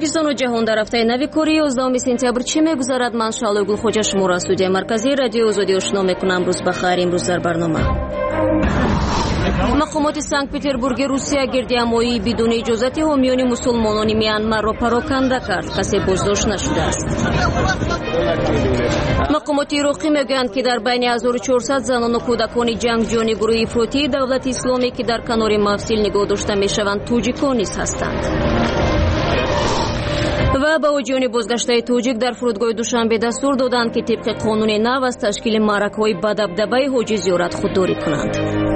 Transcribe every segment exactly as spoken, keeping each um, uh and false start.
توجیکستان و جهان در هفته نو کره یازدهم سپتامبر چی میگذرد؟ من شعله گل خوجا شما را استودیو مرکزی رادیو آزادی آشنا میکنم. روز بخیر. امروز در برنامه مقامات سنت پتربورگ روسیه گردهمایی بدون اجازت حامیان مسلمانان میانمار را پراکنده کرد. کسی بازداشت نشده است. مقامات عراقی میگویند که در بین هزار و چهارصد زنان و کودکان جنگجویان گروه افراطی دولت اسلامی که در کنار مفصل نگاه داشته میشوند توجیکان نیز هستند. و با حاجیان بازگشته توجیک در فرودگاه دوشنبه دستور دادند که طبق قانون نو از تشکیل معرکه‌های با دبدبه حاجی زیارت خودداری کنند.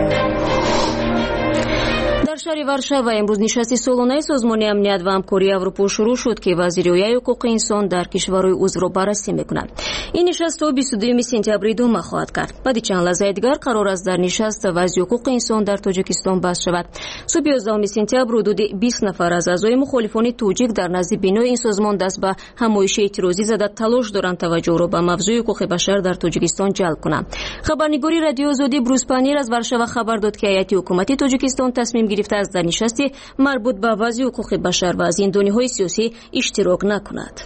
در شهر ورشاوا امروز نشست سالانه سازمان امنیت و همکاری اروپا شروع شد که وزیرای حقوق انسان در کشورهای عضو را بررسی می‌کند. این نشست تا بیست و دوم سپتامبر ادامه خواهد کرد. بعد چند لحظه دیگر قرار است در نشست وضع حقوق انسان در تاجیکستان بحث شود. صبح یازدهم سپتامبر حدود بیست نفر از اعضای مخالفان توجیک در نزد بینای این سازمان دست به همایش اعتراضی زده تلاش دارند توجه را به موضوع حقوق بشر در تاجیکستان جلب کنند. خبرنگاری رادیو آزادی بروس پانیر از ورشاوا خبر داد که هیئت حکومتی تاجیکستان تصمیم گرفته است در نشستی مربوط به وضع حقوق بشر و زندانی‌های سیاسی اشتراک نکند.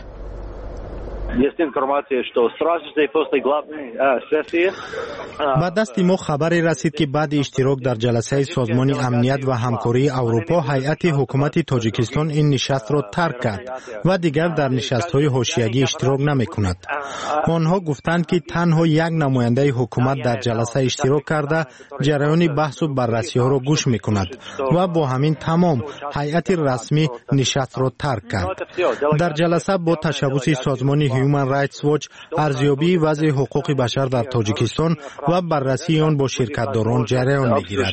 به دست ما خبری رسید که بعد اشتراک در جلسه سازمان امنیت و همکاری اروپا هیئت حکومت تاجیکستان این نشست را ترک کرد و دیگر در نشست‌های حاشیه‌ای اشتراک نمی‌کند. آنها گفتند که تنها یک نماینده حکومت در جلسه اشتراک کرده جریان بحث و بررسی‌ها را گوش می‌کند و با همین تمام هیئت رسمی نشست را ترک کرد. در جلسه با تشبث سازمان هیومن رایتس واچ ارزیابی وضع حقوق بشر در تاجیکستان و بررسی آن با شرکت‌داران جریان می‌گیرد.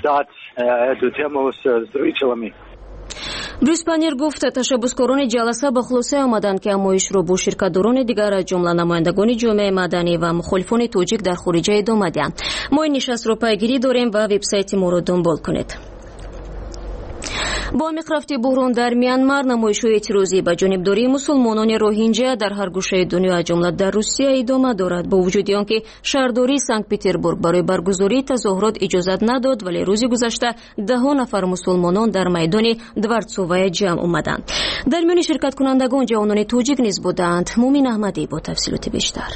بروس پانیر گفت تشبثکاران جلسه به خلاصه آمدند که همایش را با شرکت‌داران دیگر از جمله نمایندگان جامعه مدنی و مخالفان توجیک در خارج ادامه دهند. ما این نشست را پیگیری داریم و وبسایت ما را دنبال کنید. با مخرفت بحران در میانمار نمایش‌های اعتراضی به جانبداری مسلمانان روهینجا در هر گوشه دنیا از جمله در روسیه ادامه دارد. با وجود آنکه شهرداری سنت پتربورگ برای برگزاری تظاهرات اجازت نداد، ولی روز گذشته ده نفر مسلمانان در میدان دوارتسووا جمع آمدند. در میان شرکت کنندگان جوانان توجیک نیز بودند. مومین احمدی با تفصیلات بیشتر.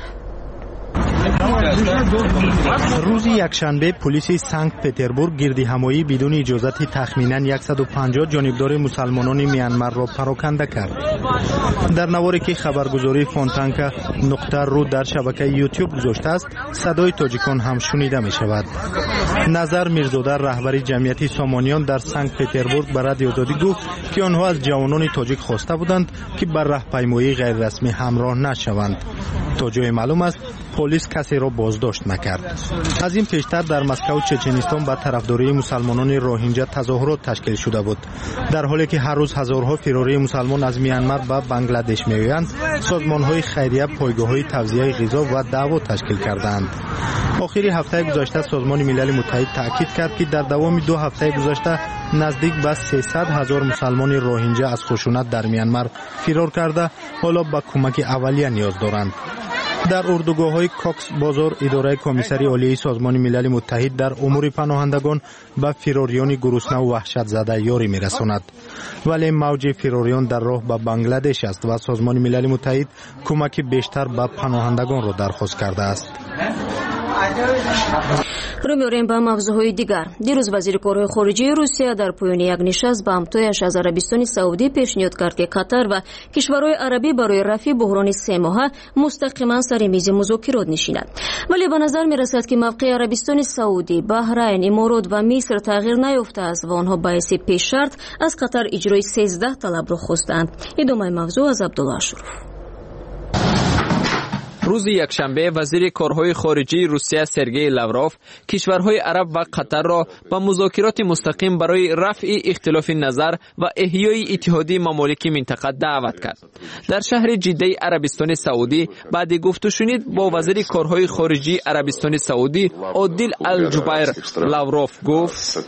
روز یکشنبه پلیس سنت پتربورگ گردهمایی بدون اجازت تخمینا صد و پنجاه جانبدار مسلمانان میانمار را پراکنده کرد. در نواری که خبرگزاری فونتانکا نقطه رو در شبکه یوتیوب گذاشته است، صدای تاجیکان هم شنیده می شود. نظر میرزاده رهبر جمعیت سامانیان در سنت پتربورگ به رادیو آزادی گفت که آنها از جوانان تاجیک خواسته بودند که بر راهپیمایی غیر رسمی همراه نشوند. تا جای معلوم است پلیس کسی را بازداشت نکرد. از این پیشتر در مسکو چچنستان با طرفداری مسلمانان روهینجا تظاهرات تشکیل شده بود. در حالی که هر روز هزارها فراری مسلمان از میانمار به بنگلادش میآیند، سازمان‌های خیریه پایگاه‌های توزیع غذا و دعوا تشکیل کردند. آخر هفته گذشته سازمان ملل متحد تاکید کرد که در دوام دو هفته گذشته نزدیک به سیصد هزار مسلمان روهینجا از خشونت در میانمار فرار کرده حالا به کمک اولیه نیاز دارند. در اردوگاه‌های کاکس بازار اداره کمیسری عالی سازمان ملل متحد در امور پناهندگان به فراریان گرسنه و وحشت زده یاری می‌رساند، ولی موج فراریان در راه به بنگلادش است و سازمان ملل متحد کمک بیشتر به پناهندگان را درخواست کرده است. رو می‌ریم به موضوعهای دیگر. دیروز وزیر کارهای خارجه روسیه در پایان یک نشست به همتایش از عربستان سعودی پیشنهاد کرد که قطر و کشورهای عربی برای رفع بحران سه ماهه مستقیما سر میز مذاکرات نشینند. ولی به نظر می‌رسد که موقع عربستان سعودی، بحرین، امارات و مصر تغییر نیافته است و آنها باعث پیش شرط از قطر اجرای سیزده طلب را خواستند. ادامه موضوع از عبدالله اشرف. روز یکشنبه وزیر کارهای خارجه روسیه سرگئی لاوروف کشورهای عرب و قطر را به مذاکرات مستقیم برای رفع اختلاف نظر و احیای اتحادیه ممالک منطقه دعوت کرد. در شهر جده عربستان سعودی بعد گفت و شنید با وزیر کارهای خارجه عربستان سعودی عادل الجبیر لاوروف گفت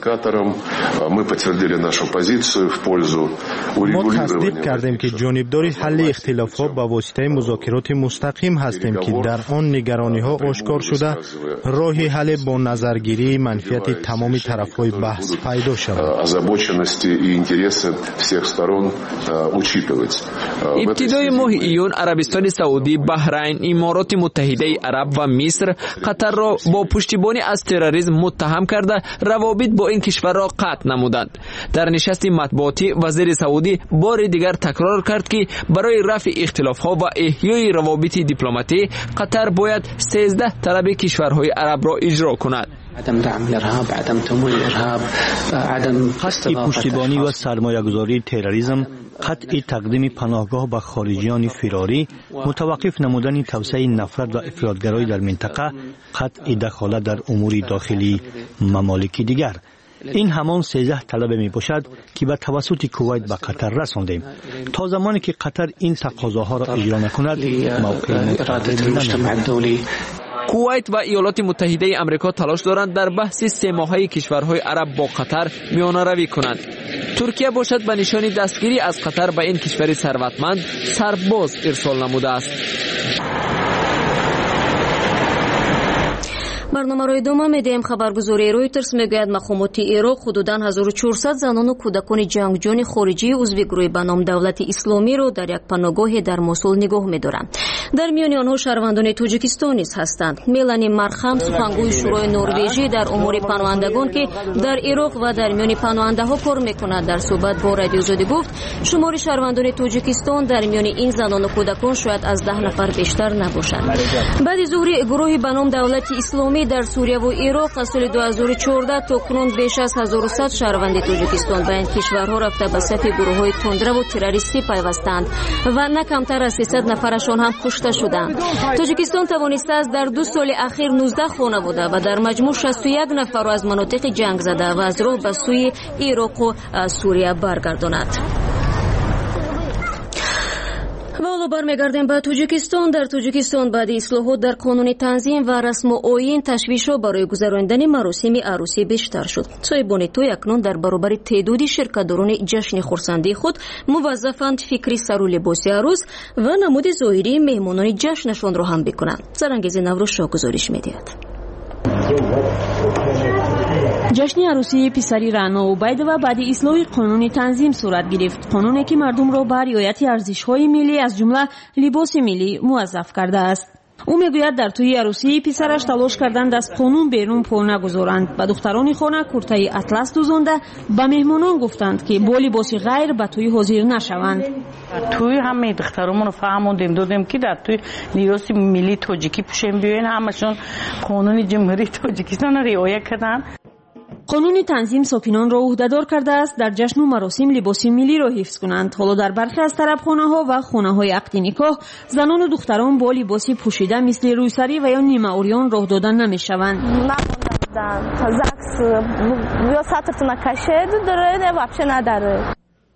ما تصدیق کردیم که جانبدار حل اختلافات با واسطه مذاکرات مستقیم هستیم می‌کنیم که در آن نگرانی‌ها آشکار شده راه حل با نظرگیری منفیت تمام طرف‌های بحث پیدا شود. ابتدای ماه ایون عربستان سعودی، بحرین، امارات متحده عرب و مصر قطر را با پشتیبانی از تروریسم متهم کرده روابط با این کشور را قطع نمودند. در نشست مطبوعاتی وزیر سعودی بار دیگر تکرار کرد که برای رفع اختلاف‌ها و احیای روابط دیپلماتی قطر باید سیزده طلب کشورهای عرب را اجرا کند. عدم دعم الارهاب، عدم تمویل الارهاب، عدم قطع پشتیبانی و سرمایه‌گذاری تروریسم، قطع تقدیم پناهگاه به خارجیان فراری، متوقف نمودن توسعه نفرت و افراطگرایی در منطقه، قطع دخالت در امور داخلی ممالک دیگر. این همان سیزده طلب می باشد که به توسط کویت به قطر رساندیم. تا زمانی که قطر این تقاضاها را اجرا نکند موقع الدولی. کویت و ایالات متحده آمریکا تلاش دارند در بحث سه ماهه کشورهای عرب با قطر میانه روی کنند. ترکیه باشد به نشان دستگیری از قطر به این کشور ثروتمند سرباز ارسال نموده است. برنامه دوم میدیم. خبرگزاری رویترز میگوید مقامات عراق حدوداً هزار و چهارصد زنان و کودکان جنگجوی خارجی عضو گروه به نام دولت اسلامی را در یک پناهگاه در موسول نگاه می‌دارند. در میان آنها شهروندان تاجیکستان نیز هستند. ملانی مرخم، سخنگوی شورای نروژی در امور پناهندگان که در عراق و در میان پناهنده‌ها کار می‌کند، در صحبت با رادیو زاده گفت شمار شهروندان تاجیکستان در میان این زنان و کودکان شاید از ده نفر بیشتر نباشند. بعد ظهر گروهی به نام دولت اسلامی در سوریه و عراق از سال دو هزار و چهارده تا کنون بیش از هزار و صد شهروند تاجیکستان به این کشورها رفته به صف گروه‌های تندرو و تروریستی پیوستند و نه کمتر از سیصد نفرشان هم کشته شدند. تاجیکستان توانسته است در دو سال اخیر نوزده خانواده و در مجموع شصت و یک نفر را از مناطق جنگ زده و از راه به سوی عراق و سوریه برگرداند. و حالا برمیگردیم به تاجیکستان. در تاجیکستان بعد اصلاحات در قانون تنظیم و رسم و آیین تشویش‌ها برای گذراندن مراسم عروسی بیشتر شد. صاحبان توی اکنون در برابر تعدادی شرکت‌داران جشن خرسندی خود موظفند فکری سر و لباس عروس و نمود ظاهری مهمانان جشنشان را هم بکنند. سرانگیز نوروز شاه گزارش می‌دهد. جشن عروسی پسری رعنا عبیدوه بعد اصلاح قانون تنظیم صورت گرفت. قانونی که مردم را بر رعایت ارزش‌های ملی از جمله لباس ملی موظف کرده است. او میگوید در توی عروسی پسرش تلاش کردند از قانون بیرون پا نگذارند. به دختران خانه کرته اطلس دوزانده به مهمانان گفتند که با لباس غیر به توی حاضر نشوند. توی همه دخترامون رو فهموندیم دادیم که در توی لباس ملی تاجیکی پوشیم بیاین. همشون قانون جمهوری تاجیکستان را رعایت کردند. قانون تنظیم ساکنان را عهده‌دار کرده است در جشن و مراسم لباس ملی را حفظ کنند. حالا در برخی از طربخانه‌ها و خانه‌های عقد نکاح زنان و دختران با لباس پوشیده مثل روسری و یا نیمه عریان راه دادن نمی‌شوند. زکس یا سطرتون کشید داره نه واپشه نداره.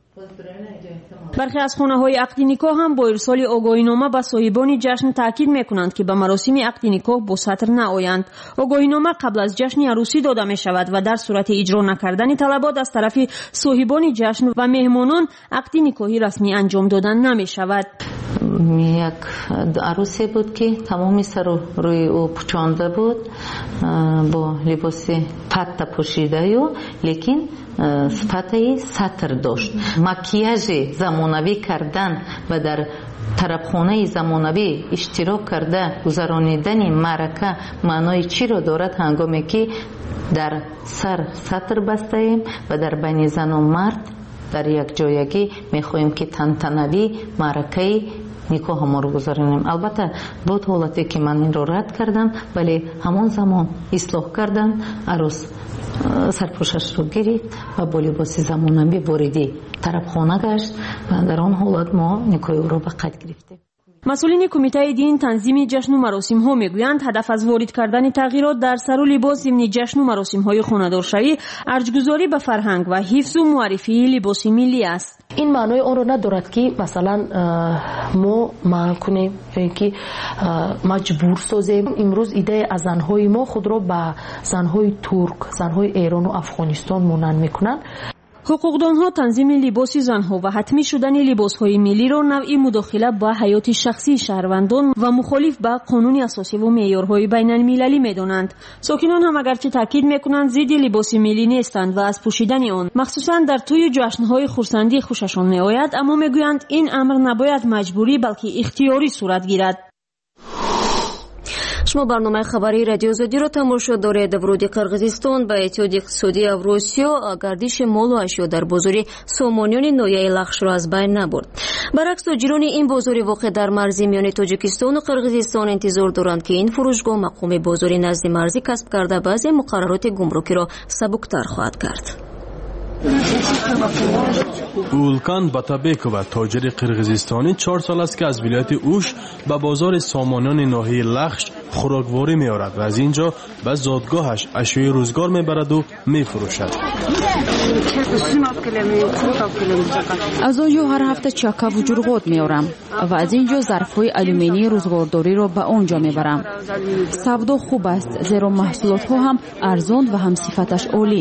برخی از خانه‌های عقد نکاح هم با ارسال آگاهینامه به صاحبان جشن تاکید می‌کنند که به مراسم عقد نکاح با سطر نآیند. آگاهینامه قبل از جشن عروسی داده می‌شود و در صورت اجرا نکردن طلبات از طرف صاحبان جشن و مهمانان عقد نکاحی رسمی انجام دادن نمی‌شود. یک عروسی بود که تمامی سر و روی او پوشانده بود با لباس پتتا پوشیده و لیکن صفتی سطر داشت. مکیاژ زمانوی کردن و در طربخانه زمانوی اشتراک کرده گذرانیدن معرکه معنای چی را دارد؟ هنگامی که در سر سطر بسته ایم و در بین زن و مرد در یک جایگی میخواهیم که تنتنوی معرکه نکاح ما رو گذاریم. البته بود حالتی که من این رو رد کردم ولی همون زمان اصلاح کردم. عروس سرپوشش رو گرفت و با لباس زمانوی واردی طربخانه گشت و در آن حالت ما نکاح او رو به قید گرفتیم. مسئولین کمیته دین تنظیم جشن و مراسم ها میگویند هدف از وارد کردن تغییرات در سر و لباس ضمن جشن و مراسم های خانه‌دارشوی ارجگذاری به فرهنگ و حفظ و معرفی لباس ملی است. این معنای آن را ندارد که مثلا ما منع کنیم یا که مجبور سازیم. امروز ایده از زنهای ما خود را به زنهای ترک، زنهای ایران و افغانستان مانند میکنند. ҳуқуқдонҳо танзими либоси занҳо ва ҳатмӣ шудани либосҳои миллиро навъи мудохила ба ҳаёти шахсии шаҳрвандон ва мухолиф ба қонуни асосиву меъёрҳои байналмилалӣ медонанд. сокинон ҳам агарчи таъкид мекунанд зидди либоси миллӣ нестанд ва аз пӯшидани он махсусан дар тӯю ҷашнҳои хурсандӣ хушашон меояд, аммо мегӯянд ин амр набояд маҷбурӣ балки ихтиёрӣ сурат гирад. шумо барномаи хабари радиои Озодиро тамошо доред. вуруди Қирғизистон ба иттиҳоди иқтисодии Евросиё гардиши молу ашё дар бозори сомониёни ноҳияи Лахшро аз байн набурд. баръакс тоҷирони ин бозори воқеъ дар марзи миёни Тоҷикистону Қирғизистон интизор доранд ки ин фурӯшгоҳ мақоми бозори назди марзӣ касб карда баъзе муқаррароти гумрукиро сабуктар хоҳад кард. улкан батабекова тоҷири қирғизистонӣ чор сол аст ки аз вилояти уш ба бозори сомониёни ноҳияи Лахш хӯрокворӣ меорад ва аз ин ҷо ба зодгоҳаш ашёи рӯзгор мебараду мефурӯшад. аз он ҷо ҳар ҳафта чакаву ҷурғот меорам ва аз ин ҷо зарфҳои алюминии рӯзгордориро ба он ҷо мебарам. савдо хуб аст, зеро маҳсулотҳо ҳам арзон ва ҳамсифаташ олӣ.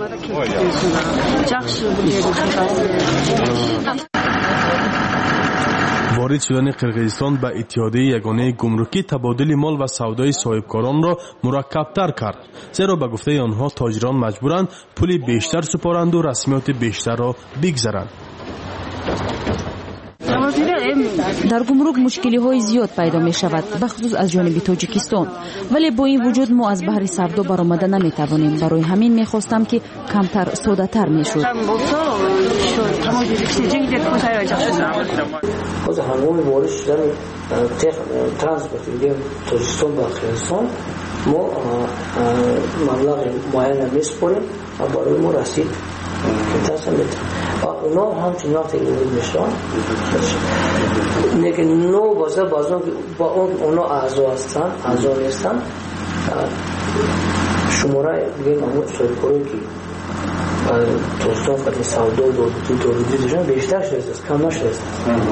ворид шудани қирғизистон ба иттиҳодияи ягонаи гумрукӣ табодили мол ва савдои соҳибкоронро мураккабтар кард, зеро ба гуфтаи онҳо тоҷирон маҷбуранд пули бештар супоранду расмиёти бештарро бигзаранд. дар гумрук мушкилиҳои зиёд пайдо мешавад, бахусус аз ҷониби Тоҷикистон, вале бо ин вуҷуд мо аз баҳри савдо баромада наметавонем. барои ҳамин мехостам ки камтар содатар мешуд. ҳозир ҳангоми ворид шудани транспорти Тоҷикистон ба Қирғизистон мо маблағи муайяна месупорем ва барои мо расид тасам метавонем. اونا همچنین وقتی ورود میشن لیکن نو بازه بازون با اون اونا اعضا هستن اعضا نیستن شماره بگیم همون سویکوری که توستان قدر سودا و دولتی داشتن بیشتر شده است کم نشده است.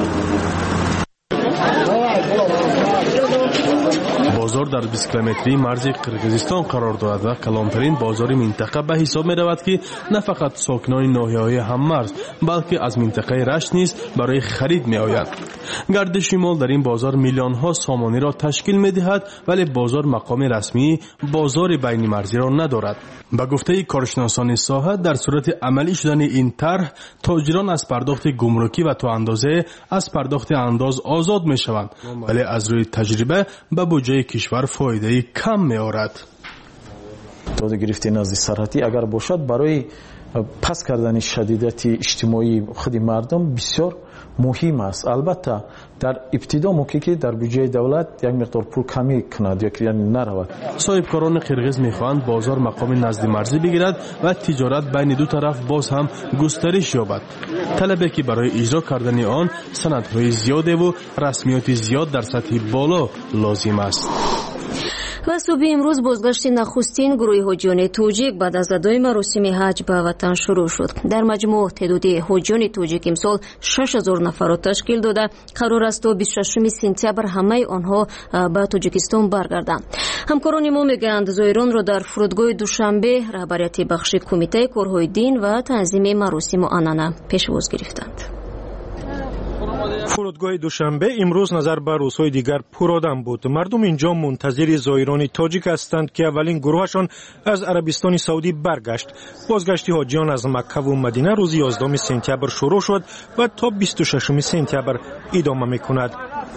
бозор дар бист километрии марзи Қирғизистон қарор дорад ва калонтарин бозори минтақа ба ҳисоб меравад ки на фақат сокинони ноҳияҳои ҳаммарз, балки аз минтақаи Рашт низ барои харид меояд. гардиши мол дар ин бозор миллионҳо сомониро ташкил медиҳад, вале бозор мақоми расмии бозори байни марзиро надорад. ба гуфтаи коршиносони соҳа, дар сурати амалӣ шудани ин тарҳ тоҷирон аз пардохти гумрукӣ ва то андозе аз пардохти андоз озод мешаванд, вале аз рӯи таҷриба ба буҷаи кишвар фоидаи кам меорад. дода гирифти назди сарҳатӣ агар бошад барои паст кардани шадидати иҷтимоии худи мардум бисёр муҳим аст. албатта дар ибтидо мумкин ки дар буҷаи давлат як миқдор пул камӣ кунад ёки яъне наравад. соҳибкорони қирғиз мехоҳанд бозор мақоми назди марзӣ бигирад ва тиҷорат байни ду тараф боз ҳам густариш ёбад. талабе ки барои иҷро кардани он санадҳои зиёдеву расмиёти зиёд дар сатҳи боло лозим аст. ва субҳи имрӯз бозгашти нахустин гурӯҳи ҳоҷиёни тоҷик баъд аз адои маросими ҳаҷ ба ватан шурӯъ шуд. дар маҷмӯъ теъдоди ҳоҷиёни тоҷик имсол шаш ҳазор нафарро ташкил дода қарор аст то бисту шашуми сентябр ҳамаи онҳо ба Тоҷикистон баргарданд. ҳамкорони мо мегӯянд зоиронро дар фурудгоҳи Душанбе раҳбарияти бахши кумитаи корҳои дин ва танзими маросиму анъана пешвоз гирифтанд. фурудгоҳи Душанбе имрӯз назар ба рӯзҳои дигар пуродам буд. мардум инҷо мунтазири зоирони тоҷик ҳастанд ки аввалин гурӯҳашон аз Арабистони Саудӣ баргашт. бозгашти ҳоҷиён аз Маккаву Мадина рӯзи ёздаҳуми сентябр шурӯъ шуд ва то бисту шашуми сентябр идома мекунад.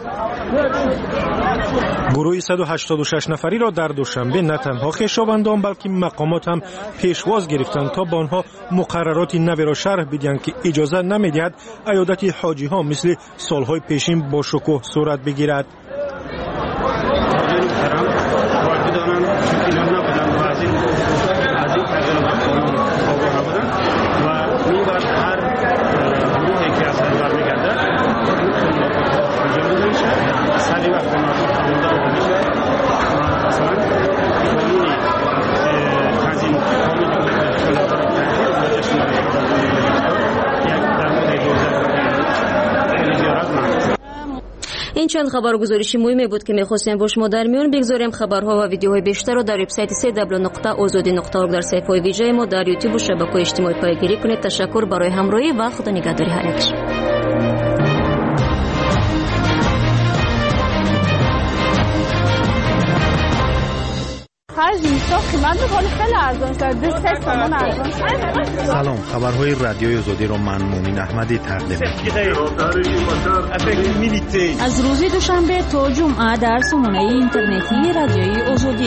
гурӯҳи саду ҳаштоду шаш нафариро дар Душанбе на танҳо хешовандон, балки мақомот ҳам пешвоз гирифтанд то ба онҳо муқаррароти наверо шарҳ бидиҳанд ки иҷоза намедиҳад айодати ҳоҷиҳо мисли солҳои пешин бо шукӯҳ сурат бигирад. این چند خبرگزارشی مهمی بود که می‌خواستیم با شما در میان بگذاریم. خبرها و ویدیوهای بیشتر را در وبسایت دبلیو دبلیو دبلیو نقطه آزادی نقطه اورگ در صفحه ویژه ما در یوتیوب و شبکه‌های اجتماعی پیگیری کنید. تشکر برای همراهی و خدا نگهداری هر یک. سلام، خبرهای رادیوی آزادی رو من مومن احمدی تقدیم می‌کنم. از روز دوشنبه تا جمعه در سامانه اینترنتی رادیوی آزادی.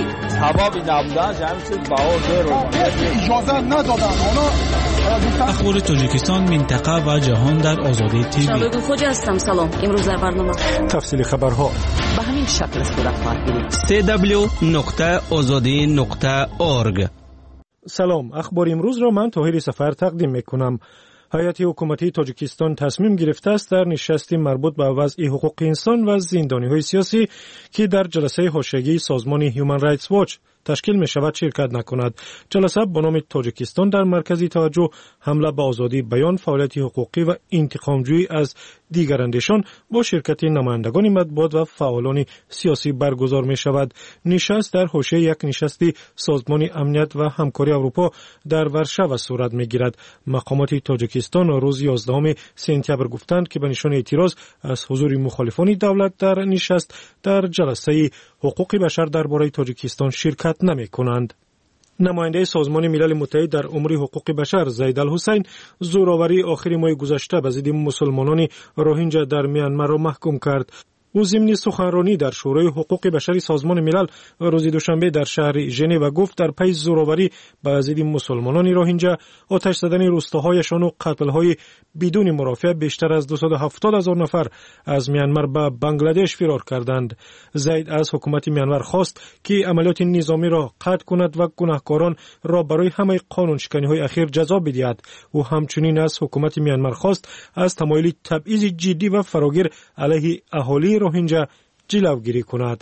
اخبار تاجیکستان، منطقه و جهان در آزادی تیوی. شبکه خوجا هستم. سلام. امروز در برنامه تفصیل خبرها به همین شکل صورت خواهد گرفت. دبلیو دبلیو دبلیو نقطه آزادی نقطه اورگ. سلام، اخبار امروز را من طاهر سفر تقدیم میکنم. هیئت حکومتی تاجیکستان تصمیم گرفته است در نشستی مربوط به وضع حقوق انسان و زندانی‌های سیاسی که در جلسه حاشیه‌ای سازمان هیومن رایتس واچ تشکیل می شود شرکت نکند. جلسه با نام تاجیکستان در مرکزی توجه حمله به آزادی بیان، فعالیت حقوقی و انتقامجویی از دیگر اندیشان با شرکت نمایندگان مطبوعات و فعالان سیاسی برگزار می شود. نشست در حاشیه یک نشستی سازمان امنیت و همکاری اروپا در ورشو صورت می گیرد. مقامات تاجیکستان روز یازدهم سپتامبر گفتند که به نشان اعتراض از حضور مخالفان دولت در نشست در جلسه حقوق بشر درباره تاجیکستان شرکت نمی کنند. نماینده سازمان ملل متحد در امور حقوق بشر زید الحسین زوراوری آخر ماه گذشته به ضد مسلمانان روهینجا در میانمار را محکوم کرد. او ضمن سخنرانی در شورای حقوق بشری سازمان ملل روز دوشنبه در شهر ژنو گفت در پی زوراوری به ضد مسلمانان روهینجا، آتش زدن روستاهایشان و قتل‌های بدون مرافع بیشتر از دویست و هفتاد هزار نفر از میانمار به بنگلادش فرار کردند. زید از حکومت میانمار خواست که عملیات نظامی را قطع کند و گناهکاران را برای همه قانون شکنی‌های اخیر جزا بدهد. او همچنین از حکومت میانمار خواست از تمایل تبعیض جدی و فراگیر علیه اهالی روهینجا جلوگیری کند.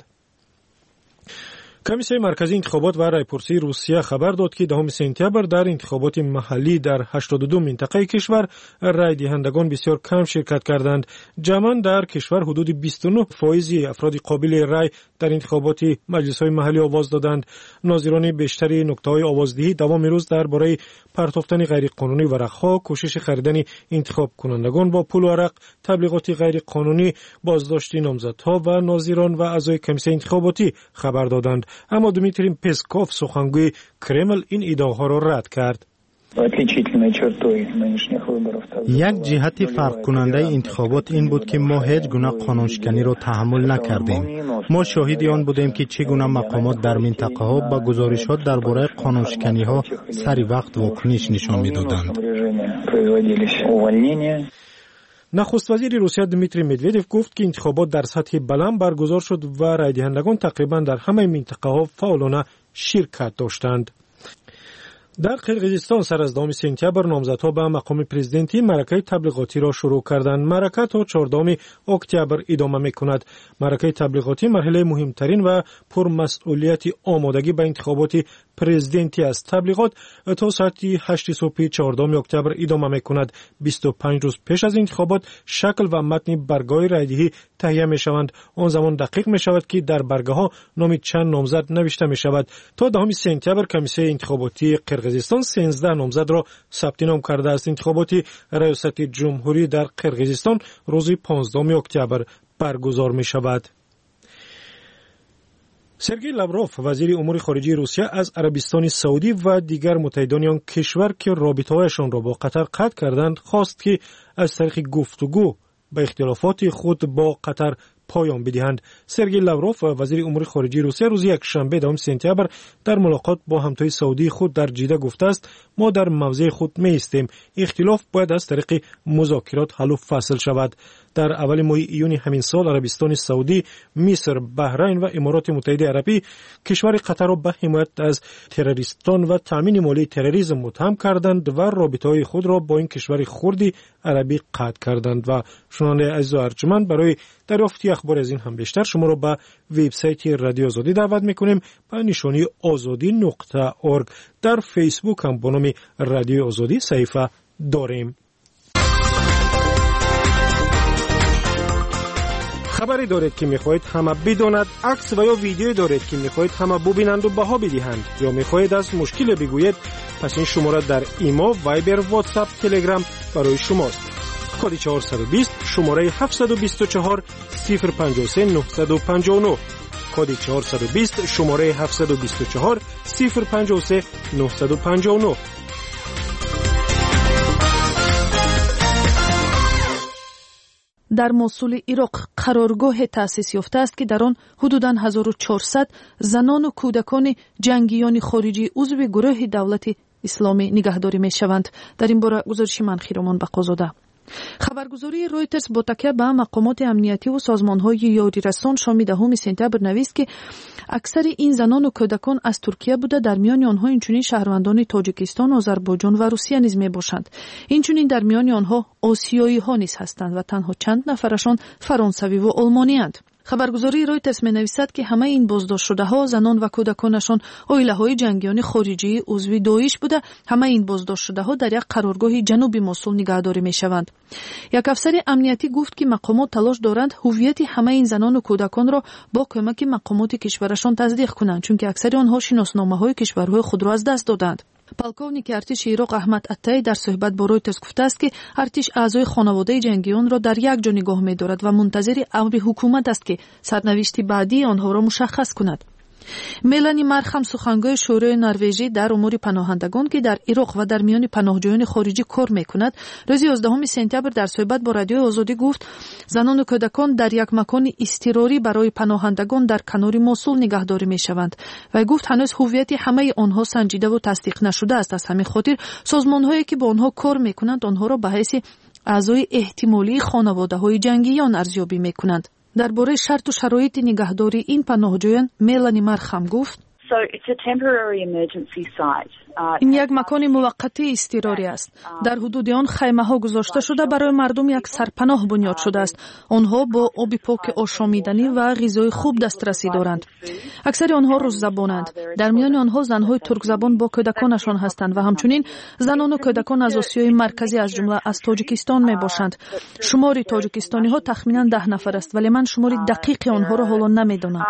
کمیسیون مرکزی انتخابات و رایپرسی روسیه خبر داد که دهم سپتامبر در انتخابات محلی در هشتاد و دو منطقه کشور رای دهندگان بسیار کم شرکت کردند. جمعاً در کشور حدود بیست و نه فیصد افراد قابل رای در انتخابات مجلس‌های محلی آواز دادند. ناظران بیشتر نقطه‌های آوازدهی دوام روز درباره پرتافتن غیرقانونی ورق‌ها، کوشش خریدن انتخاب کنندگان با پول و ورق، تبلیغات غیرقانونی، بازداشت نامزدها و ناظران و اعضای کمیسیون انتخاباتی خبر دادند. اما دمیتری پسکوف سخنگوی کرمل این ادعاها را رد کرد. یک جهت فرق کننده انتخابات این بود که ما هیچ گونه قانونشکنی را تحمل نکردیم. ما شاهد آن بودیم که چگونه مقامات در منطقه ها با گزارشات درباره قانونشکنی ها سری وقت واکنش نشان می‌دادند. نخست وزیر روسیه دمیتری مدودف گفت که انتخابات در سطح بلند برگزار شد و رای دهندگان تقریبا در همه منطقه ها فعالانه شرکت داشتند. در قرقیزستان سر از دهم سپتامبر نامزدها به مقام پرزیدنتی معرکه تبلیغاتی را شروع کردند. معرکه تا چهاردهم اکتبر ادامه می‌کند. معرکه تبلیغاتی مرحله مهمترین و پرمسئولیت آمادگی به انتخابات پرزیدنتی است. تبلیغات تا ساعت هشت صبح چهاردهم اکتبر ادامه می‌کند. بیست و پنج روز پیش از انتخابات شکل و متن برگه‌های رایدهی تهیه می‌شوند. آن زمان دقیق می‌شود که در برگه‌ها نام چند نامزد نوشته می‌شود. تا دهم سپتامبر کمیسیون انتخاباتی قرقیزستان سیزده نامزد را ثبت نام کرده است. انتخابات ریاست جمهوری در قرقیزستان روز پانزدهم اکتبر برگزار می‌شود. سرگئی لاوروف وزیر امور خارجه روسیه از عربستان سعودی و دیگر متحدان آن کشور که رابطه‌هایشان را با قطر قطع کردند خواست که از طریق گفتگو به اختلافات خود با قطر پایان بدهند. سرگئی لاوروف وزیر امور خارجه روسیه روز یکشنبه دهم سپتامبر در ملاقات با همتای سعودی خود در جده گفته است ما در موضع خود می‌ایستیم. اختلاف باید از طریق مذاکرات حل و فصل شود. در اول ماه ایون همین سال عربستان سعودی، مصر، بحرین و امارات متحده عربی کشور قطر را به حمایت از تروریستان و تامین مالی تروریسم متهم کردند و رابطه‌های خود را با این کشور خردی عربی قطع کردند. و شنونده عزیز و ارجمند، برای دریافت اخبار از این هم بیشتر شما را به وبسایت رادیو آزادی دعوت می‌کنیم. به نشانی آزادی نقطه اورگ. در فیسبوک هم با نام رادیو آزادی صفحه داریم. خبری دارید که میخواهید همه بداند، عکس و یا ویدیویی دارید که میخواهید همه ببینند و بها بدهند، یا میخواهید از مشکل بگویید، پس این شماره در ایمو، وایبر، واتساپ، تلگرام برای شماست. کد چهارصد و بیست شماره هفتصد و بیست و چهار صفر پنجاه و سه نهصد و پنجاه و نه. کد چهارصد و بیست شماره هفتصد و بیست و چهار صفر پنجاه و سه نهصد و پنجاه و نه. در موصول عراق قرارگاه تأسیس یافته است که در آن حدوداً هزار و چهارصد زنان و کودکان جنگیان خارجی عضو گروه دولت اسلامی نگهداری می‌شوند. در این باره گزارش منخیرمان بقازاده. خبرگزاری رویترز با تکیه به مقامات امنیتی و سازمان‌های یاری‌رسان شام دهم سپتامبر نویست که اکثر این زنان و کودکان از ترکیه بوده، در میان آنها اینچنین شهروندان تاجیکستان، آذربایجان و روسیه نیز میباشند. اینچنین در میان آنها آسیایی‌ها نیز هستند و تنها چند نفرشان فرانسوی و آلمانی اند. خبرگزاری رویترز می نویسد که همه این بازداشت شده ها زنان و کودکانشان عائله های جنگیان خارجی عضو داعش بوده. همه این بازداشت شده ها در یک قرارگاه جنوبی موصول نگهداری می شوند. یک افسر امنیتی گفت که مقامات تلاش دارند هویت همه این زنان و کودکان را با کمک مقامات کشورشان تصدیق کنند، چون که اکثر آنها شناسنامه های کشورهای خود را از دست دادند. پالکونیک ارتش عراق احمد عطایی در صحبت با رویترز گفته است که ارتش اعضای خانواده جنگیان را در یک جا نگاه می‌دارد و منتظر امر حکومت است که سرنوشت بعدی آنها را مشخص کند. ملانی مرخم سخنگوی شورای نروژی در امور پناهندگان که در عراق و در میان پناهجویان خارجی کار می‌کند، روز یازدهم سپتامبر در صحبت با رادیوی آزادی گفت زنان و کودکان در یک مکان اضطراری برای پناهندگان در کنار موصول نگهداری می‌شوند و گفت هنوز هویت همه آنها سنجیده و تصدیق نشده است. از همین خاطر سازمان‌هایی که با آنها کار می‌کنند آنها را به حیث اعضای احتمالی خانواده‌های جنگیان ارزیابی می‌کنند. درباره شرط و شرایط نگهداری این پناهجویان ملانی مرخم گفت So it's a temporary emergency site. این یک مکان موقتی اضطراری است. در حدود آن خیمه ها گذاشته شده برای مردم یک سرپناه بنیاد شده است. آنها با آب پاک آشامیدنی و غذای خوب دسترسی دارند. اکثر آنها روز زبانند. در میان آنها زنهای ترک زبان با کودکانشان هستند و همچنین زنان و کودکان از آسیای مرکزی از جمله از تاجیکستان می باشند. شمار تاجیکستانی ها تخمینا ده نفر است، ولی من شمار دقیق آنها را حالا نمیدانم.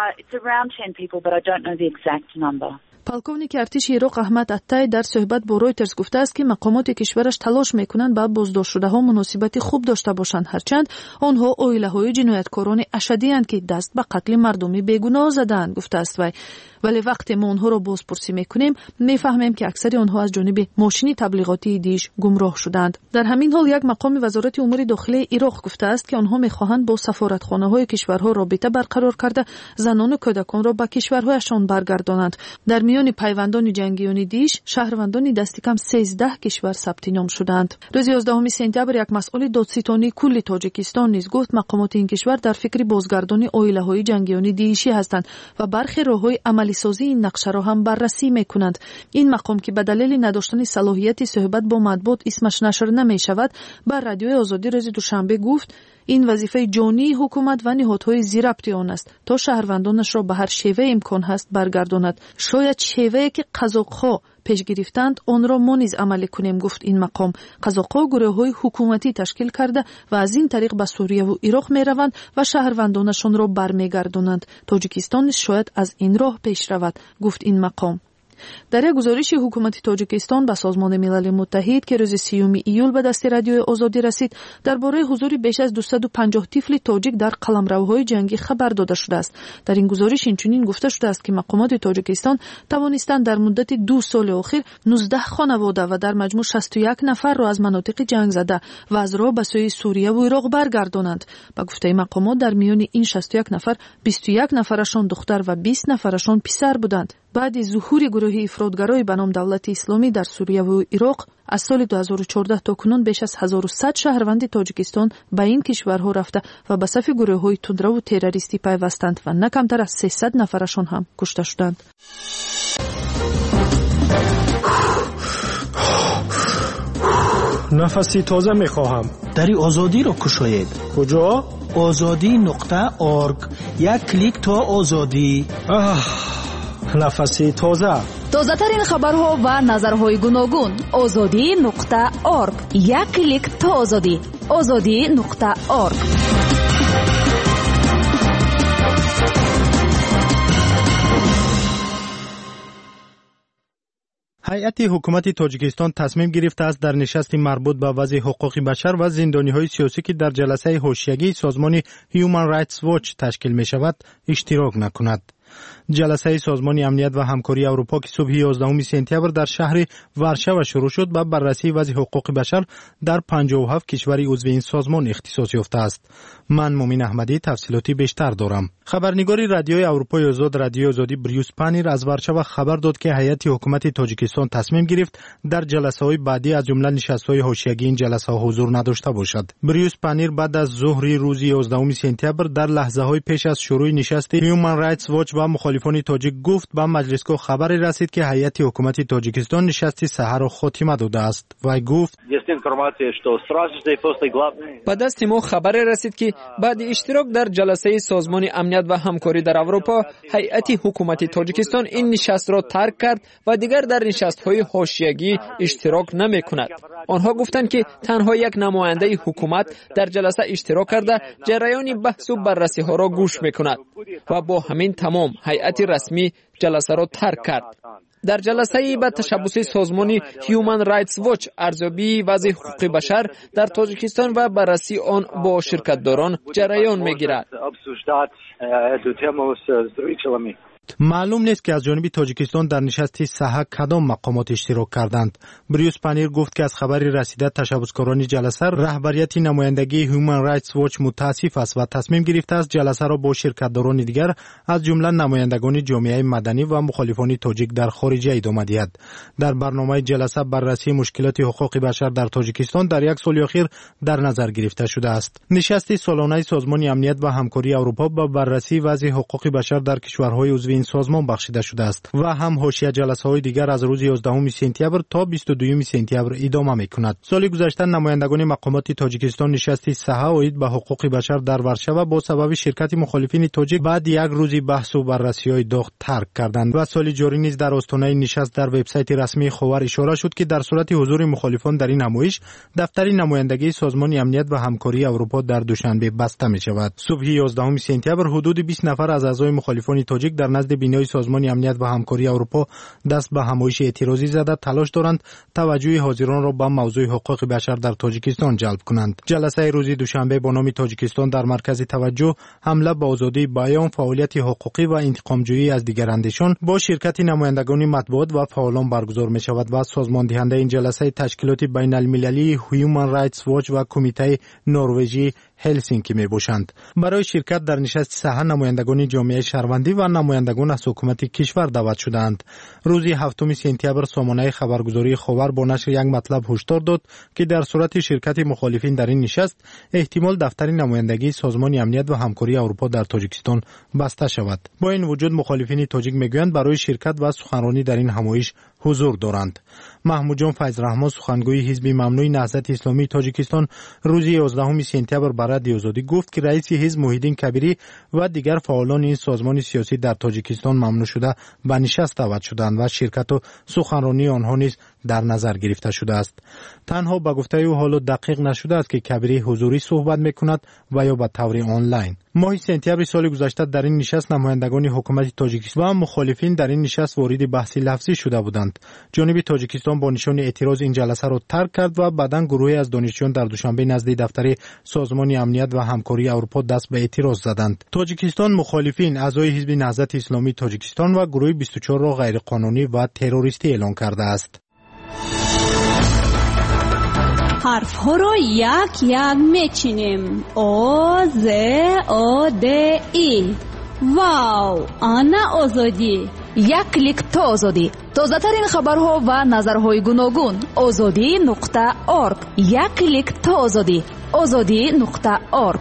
پالکونیک ارتش عراق احمد عطایی در صحبت با رویترز گفته است که مقامات کشورش تلاش میکنند با بازداشت شده ها مناسبت خوب داشته باشند، هرچند آنها عائله های جنایتکاران اشدی اند که دست به قتل مردمی بیگناه زدند. گفته است وی ولی وقتی ما آنها را بازپرسی میکنیم میفهمیم که اکثر آنها از جانب ماشین تبلیغاتی دیش گمراه شدند. در همین حال یک مقام وزارت امور داخلی عراق گفته است که آنها میخواهند با سفارتخانه های کشورها رابطه برقرار کرده زنان و کودکان را به کشورهایشان برگردانند. در میان پیوندان جنگیان دیش شهروندان دست کم سیزده کشور ثبت نام شدند. روز یازدهم سپتامبر یک مسئول دادستانی کل تاجیکستان نیز گفت مقامات این کشور در فکر بازگردانی عائله های جنگیان دیشی هستند و برخی راههای عملی سازی این نقشه را هم بررسی میکنند. این مقام که به دلیل نداشتن صلاحیت صحبت با مطبوعات اسمش نشر نمی شود، بر رادیوی آزادی روز دوشنبه گفت این وظیفه جانی حکومت و نهادهای زیربط آن است تا شهروندانش را به هر شیوه امکان هست برگرداند. شاید شیوهی که قزاق‌ها پیش گرفتند آن را ما نیز عملی کنیم. گفت این مقام قزاق‌ها گروه‌های حکومتی تشکیل کرده و از این طریق به سوریه و عراق میروند و شهروندانشان را برمیگردانند. تاجیکستان شاید از این راه پیش رود. گفت این مقام. در یک گزارش حکومت تاجیکستان به سازمان ملل متحد که روز سیوم ایول به دست رادیوی آزادی رسید، درباره حضور بیش از دویست و پنجاه طفل تاجیک در قلمروهای جنگی خبر داده شده است. در این گزارش اینچنین گفته شده است که مقامات تاجیکستان توانستند در مدت دو سال اخیر نوزده خانواده و در مجموع شصت و یک نفر را از مناطق جنگ زده و از راه به سوی سوریه و عراق برگردانند. به گفته مقامات در میان این شصت و یک نفر بیست و یک نفرشان دختر و بیست نفرشان پسر بودند. بعد از ظهور گروه افراطگرای به نام دولت اسلامی در سوریه و عراق از سال دو هزار و چهارده تا کنون بیش از هزار و صد شهروند تاجیکستان به این کشورها رفته و به صف گروه‌های تندرو و تروریستی پیوستند و نه کمتر از سیصد نفرشان هم کشته شدند. نفسی تازه میخواهم. دری آزادی رو کشاید. کجا؟ آزادی نقطه اورگ. یک کلیک تا آزادی. نفسی تازه. تازه ترین خبرها و نظرهای گوناگون. آزادی نقطه اورگ. یک کلیک تا آزادی. آزادی نقطه اورگ. هیئت حکومت تاجیکستان تصمیم گرفته است در نشست مربوط به وضع حقوق بشر و زندانی‌های سیاسی که در جلسه حاشیه‌ای سازمان هیومن رایتس واچ تشکیل می‌شود اشتراک نکند. جلسه سازمان امنیت و همکاری اروپا که صبح یازدهم سپتامبر در شهر ورشو شروع شد با بررسی وضع حقوق بشر در پنجاه و هفت کشور عضو این سازمان اختصاص یافته است. من مومن احمدی تفصیلاتی بیشتر دارم. خبرنگار رادیوی اروپای آزاد رادیو آزادی بریوس پانیر از ورشو خبر داد که هیئت حکومت تاجیکستان تصمیم گرفت در جلسه‌های بعدی از جمله نشست‌های حاشیه‌ای این جلسه‌ها حضور نداشته باشد. بریوس پانیر بعد از ظهر روز یازدهم سپتامبر در لحظه‌های پیش از شروع نشست هیومن رایتس واچ و مخالفان تاجیک گفت به مجلسگاه خبری رسید که هیئت حکومت تاجیکستان نشست سحر را خاتمه داده است. و گفت به دست ما خبری رسید که بعد اشتراک در جلسه سازمان امنیت و همکاری در اروپا هیئت حکومت تاجیکستان این نشست را ترک کرد و دیگر در نشست‌های حاشیه‌ای اشتراک نمی‌کند. آنها گفتند که تنها یک نماینده حکومت در جلسه اشتراک کرده جریان بحث و بررسی‌ها را گوش می‌کند و با همین تمام هیئت رسمی جلسه را ترک کرد. در جلسه به تشبث سازمان هیومن رایتس واچ ارزیابی وضع حقوق بشر در تاجیکستان و بررسی آن با شرکت‌داران جریان می‌گیرد. معلوم نیست که از جانب تاجیکستان در نشست سحر کدام مقامات اشتراک کردند. بریوس پانیر گفت که از خبری رسیده تشبثکاران جلسه رهبریت نمایندگی هیومن رایتس واچ متاسف است و تصمیم گرفته است جلسه را با شرکت‌داران دیگر از جمله نمایندگان جامعه مدنی و مخالفان تاجیک در خارج ادامه دهد. در برنامه جلسه بررسی مشکلات حقوق بشر در تاجیکستان در یک سال اخیر در نظر گرفته شده است. نشست سالانه سازمان امنیت و همکاری اروپا با بررسی وضع حقوق بشر در کشورهای عضو این سازمان بخشیده شده است و هم حاشیه جلسه‌های دیگر از روز یازدهم سپتامبر تا بیست و دوم سپتامبر ادامه می‌کند. سال گذشته نمایندگان مقامات تاجیکستان نشستی سحر اید به حقوق بشر در ورشو با سبب شرکت مخالفین تاجیک بعد یک روزی بحث و بررسی‌های داغ ترک کردند و سال جاری نیز در آستانه نشست در وبسایت رسمی خاور اشاره شد که در صورت حضور مخالفان در این نمایش دفتر نمایندگی سازمان امنیت و همکاری اروپا در دوشنبه بسته می‌شود. صبح یازدهم سپتامبر حدود بیست نفر از اعضای مخالفان تاجیک در نزد بینای سازمان امنیت و همکاری اروپا دست به همایش اعتراضی زده تلاش دارند توجه حاضران را به موضوع حقوق بشر در تاجیکستان جلب کنند. جلسه روز دوشنبه با نام تاجیکستان در مرکز توجه، حمله به آزادی بیان، فعالیت حقوقی و انتقامجویی از دیگر اندیشان با شرکت نمایندگان مطبوعات و فعالان برگزار می شود و سازمان دهنده این جلسه تشکیلات بین المللی هیومن رایتس واچ و کمیته نروژی هلسینکی می باشند. برای شرکت در نشست سحر نمایندگان جامعه شهروندی و نمایندگان از حکومت کشور دعوت شدند. روز هفتم سپتامبر سامانه خبرگزاری خاور با نشر یک مطلب هشدار داد که در صورت شرکت مخالفین در این نشست احتمال دفتر نمایندگی سازمان امنیت و همکاری اروپا در تاجیکستان بسته شود. با این وجود مخالفین تاجیک میگویند برای شرکت و سخنرانی در این همایش حضور دارند. محمود جان فیض رحمان سخنگوی حزب ممنوع نهضت اسلامی تاجیکستان روز یازدهم سپتامبر بر رادیو آزادی گفت که رئیس حزب محیدین کبیری و دیگر فعالان این سازمان سیاسی در تاجیکستان ممنوع شده به نشست دعوت شدند و شرکت و سخنرانی آنها نیز در نظر گرفته شده است. تنها به گفته او حالا دقیق نشده است که کبیری حضوری صحبت میکند و یا به طور آنلاین. ماه سپتامبر سال گذشته در این نشست نمایندگان حکومت تاجیکستان و مخالفین در این نشست وارد بحث لفظی شده بودند. جانب تاجیکستان با نشان اعتراض این جلسه را ترک کرد و بعداً گروهی از دانشجویان در دوشنبه نزد دفتر سازمان امنیت و همکاری اروپا دست به اعتراض زدند. تاجیکستان مخالفین اعضای حزب نهضت اسلامی تاجیکستان و گروه بیست و چهار را غیرقانونی و تروریستی اعلام کرده است. حرف ها رو یک یک میچینیم. او ز او د ای. واو، آنا آزادی. یک کلیک تا آزادی. تازه ترین خبرها و نظرهای گوناگون. آزادی نقطه اورگ. یک کلیک تا آزادی. آزادی نقطه اورگ.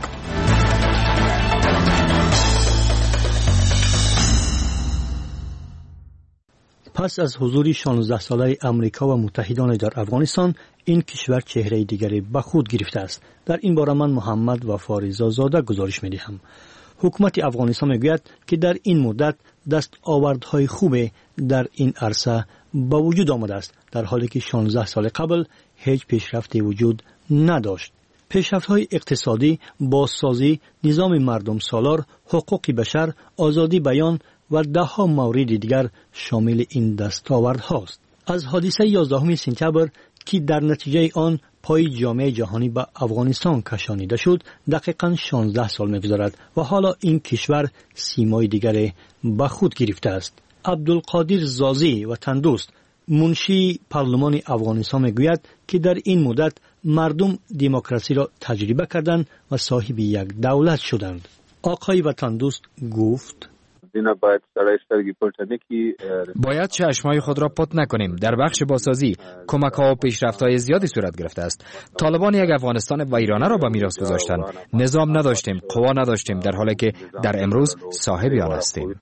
پس از حضور شانزده ساله امریکا و متحدان در افغانستان، این کشور چهره دیگری به خود گرفته است. در این باره من محمد و فاریزا زاده گزارش می‌دهم. حکومت افغانستان میگوید که در این مدت دستاوردهای خوب در این عرصه به وجود آمده است، در حالی که شانزده سال قبل هیچ پیشرفتی وجود نداشت. پیشرفت‌های اقتصادی، بازسازی، نظام مردم سالار، حقوق بشر، آزادی بیان و ده ها مورد دیگر شامل این دستاوردهاست. از حادثه یازدهم سپتامبر که در نتیجه آن پای جامعه جهانی به افغانستان کشانیده شد دقیقاً شانزده سال می‌گذرد و حالا این کشور سیمای دیگر به خود گرفته است. عبدالقادر زازی و تندوست منشی پارلمان افغانستان میگوید که در این مدت مردم دموکراسی را تجربه کردند و صاحب یک دولت شدند. آقای وطندوست گفت باید چشمای خود را پت نکنیم. در بخش بازسازی کمک ها و پیشرفت های زیادی صورت گرفته است. طالبان یک افغانستان ویرانه را به میراث گذاشتند. نظام نداشتیم، قوا نداشتیم، در حالی که در امروز صاحب آن هستیم.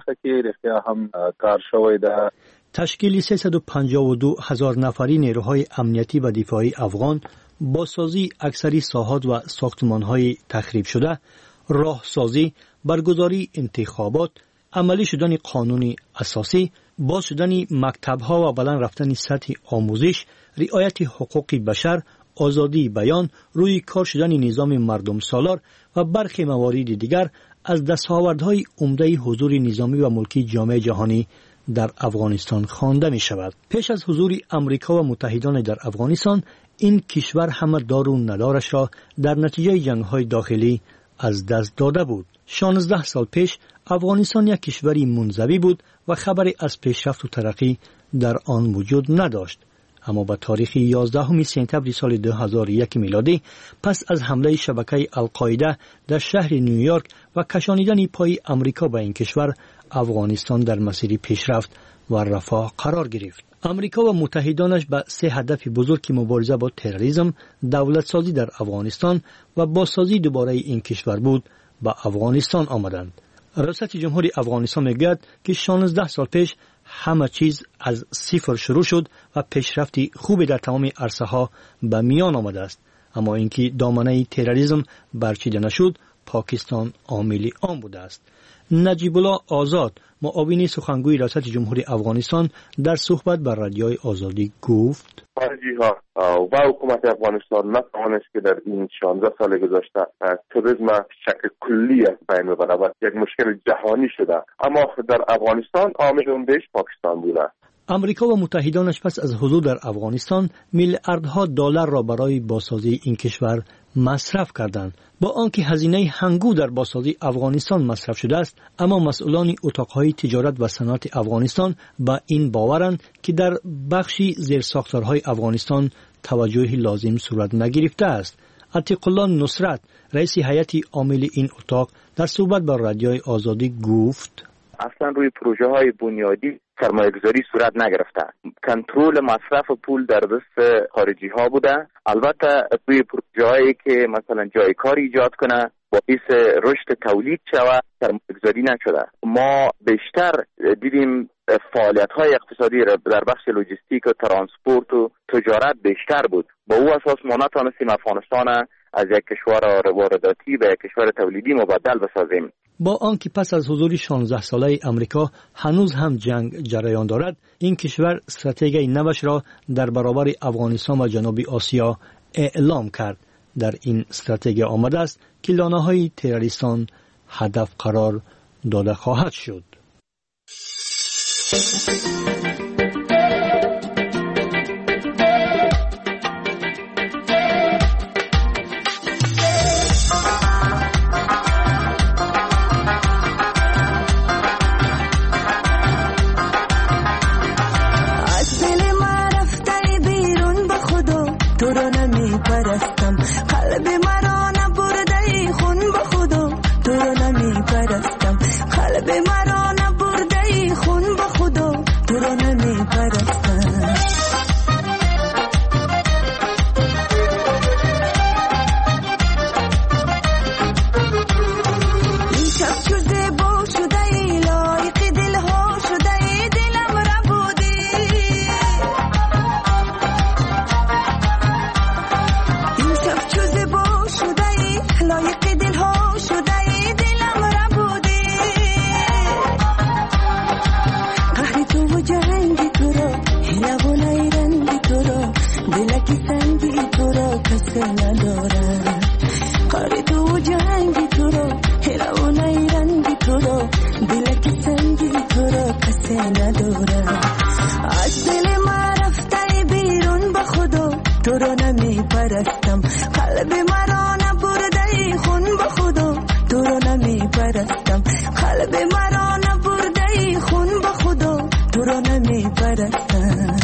تشکیل سیصد و پنجاه و دو هزار نفری نیروهای امنیتی و دفاعی افغان، بازسازی اکثری ساحات و ساختمان‌های تخریب شده، راهسازی، برگزاری انتخابات، عملی شدن قانون اساسی، باز شدن مکتب‌ها و بلند رفتن سطح آموزش، رعایت حقوق بشر، آزادی بیان، روی کار شدن نظام مردم سالار و برخی موارد دیگر از دستاوردهای عمده حضور نظامی و ملکی جامعه جهانی در افغانستان خوانده می شود. پیش از حضور امریکا و متحدان در افغانستان، این کشور همه دار و ندارش را در نتیجه جنگ‌های داخلی از دست داده بود. شانزده سال پیش افغانستان یک کشوری منزوی بود و خبری از پیشرفت و ترقی در آن وجود نداشت. اما با تاریخ یازدهم سپتامبر سال دو هزار و یک میلادی پس از حمله شبکه القاعده در شهر نیویورک و کشانیدن پای امریکا به این کشور، افغانستان در مسیر پیشرفت و رفاه قرار گرفت. امریکا و متحدانش به سه هدف بزرگ مبارزه با تروریسم، دولت سازی در افغانستان و بازسازی دوباره این کشور بود به افغانستان آمدند. ریاست جمهوری افغانستان میگوید که شانزده سال پیش همه چیز از صفر شروع شد و پیشرفتی خوبی در تمام عرصه ها به میان آمده است. اما اینکه دامنه تروریسم برچیده نشد، پاکستان عامل آن بوده است. نجیب الله آزاد، معاون سخنگوی ریاست جمهوری افغانستان، در صحبت با رادیوی آزادی گفت: خارجی ها و حکومت افغانستان نتوانست که در این شانزده سال گذشته تروریسم شکل کلی از بین ببره و یک مشکل جهانی شده، اما در افغانستان عامل عمده‌اش پاکستان بوده. امریکا و متحدانش پس از حضور در افغانستان میلیاردها دلار را برای بازسازی این کشور مصرف کردند. با آنکه هزینه هنگو در بازسازی افغانستان مصرف شده است، اما مسئولان اتاقهای تجارت و صنعت افغانستان با این باورند که در بخشی زیرساختارهای افغانستان توجه لازم صورت نگرفته است. عتیق الله نصرت، رئیس هیئت عامل این اتاق، در صحبت با رادیوی آزادی گفت: اصلا روی پروژه های بنیادی سرمایه‌گذاری صورت نگرفته. کنترل مصرف پول در دست خارجی ها بوده. البته روی پروژه هایی که مثلا جای کار ایجاد کنه، باعث رشد تولید شود، سرمایه‌گذاری نشده. ما بیشتر دیدیم فعالیت های اقتصادی در بخش لوجستیک و ترانسپورت و تجارت بیشتر بود. با او اساس ما نتونستیم افغانستان از یک کشور وارداتی به یک کشور تولیدی مبدل بسازیم. با آنکه پس از حضور شانزده ساله امریکا هنوز هم جنگ جریان دارد، این کشور استراتژی نوش را در برابر افغانستان و جنوب آسیا اعلام کرد. در این استراتژی آمده است که لانه‌های تروریستان هدف قرار داده خواهد شد. شده تو را نمی پرستم قلب مرا نبرده خون به خدا تو را نمی پرستم قلب مرا نبرده خون به خدا تو را نمی پرستم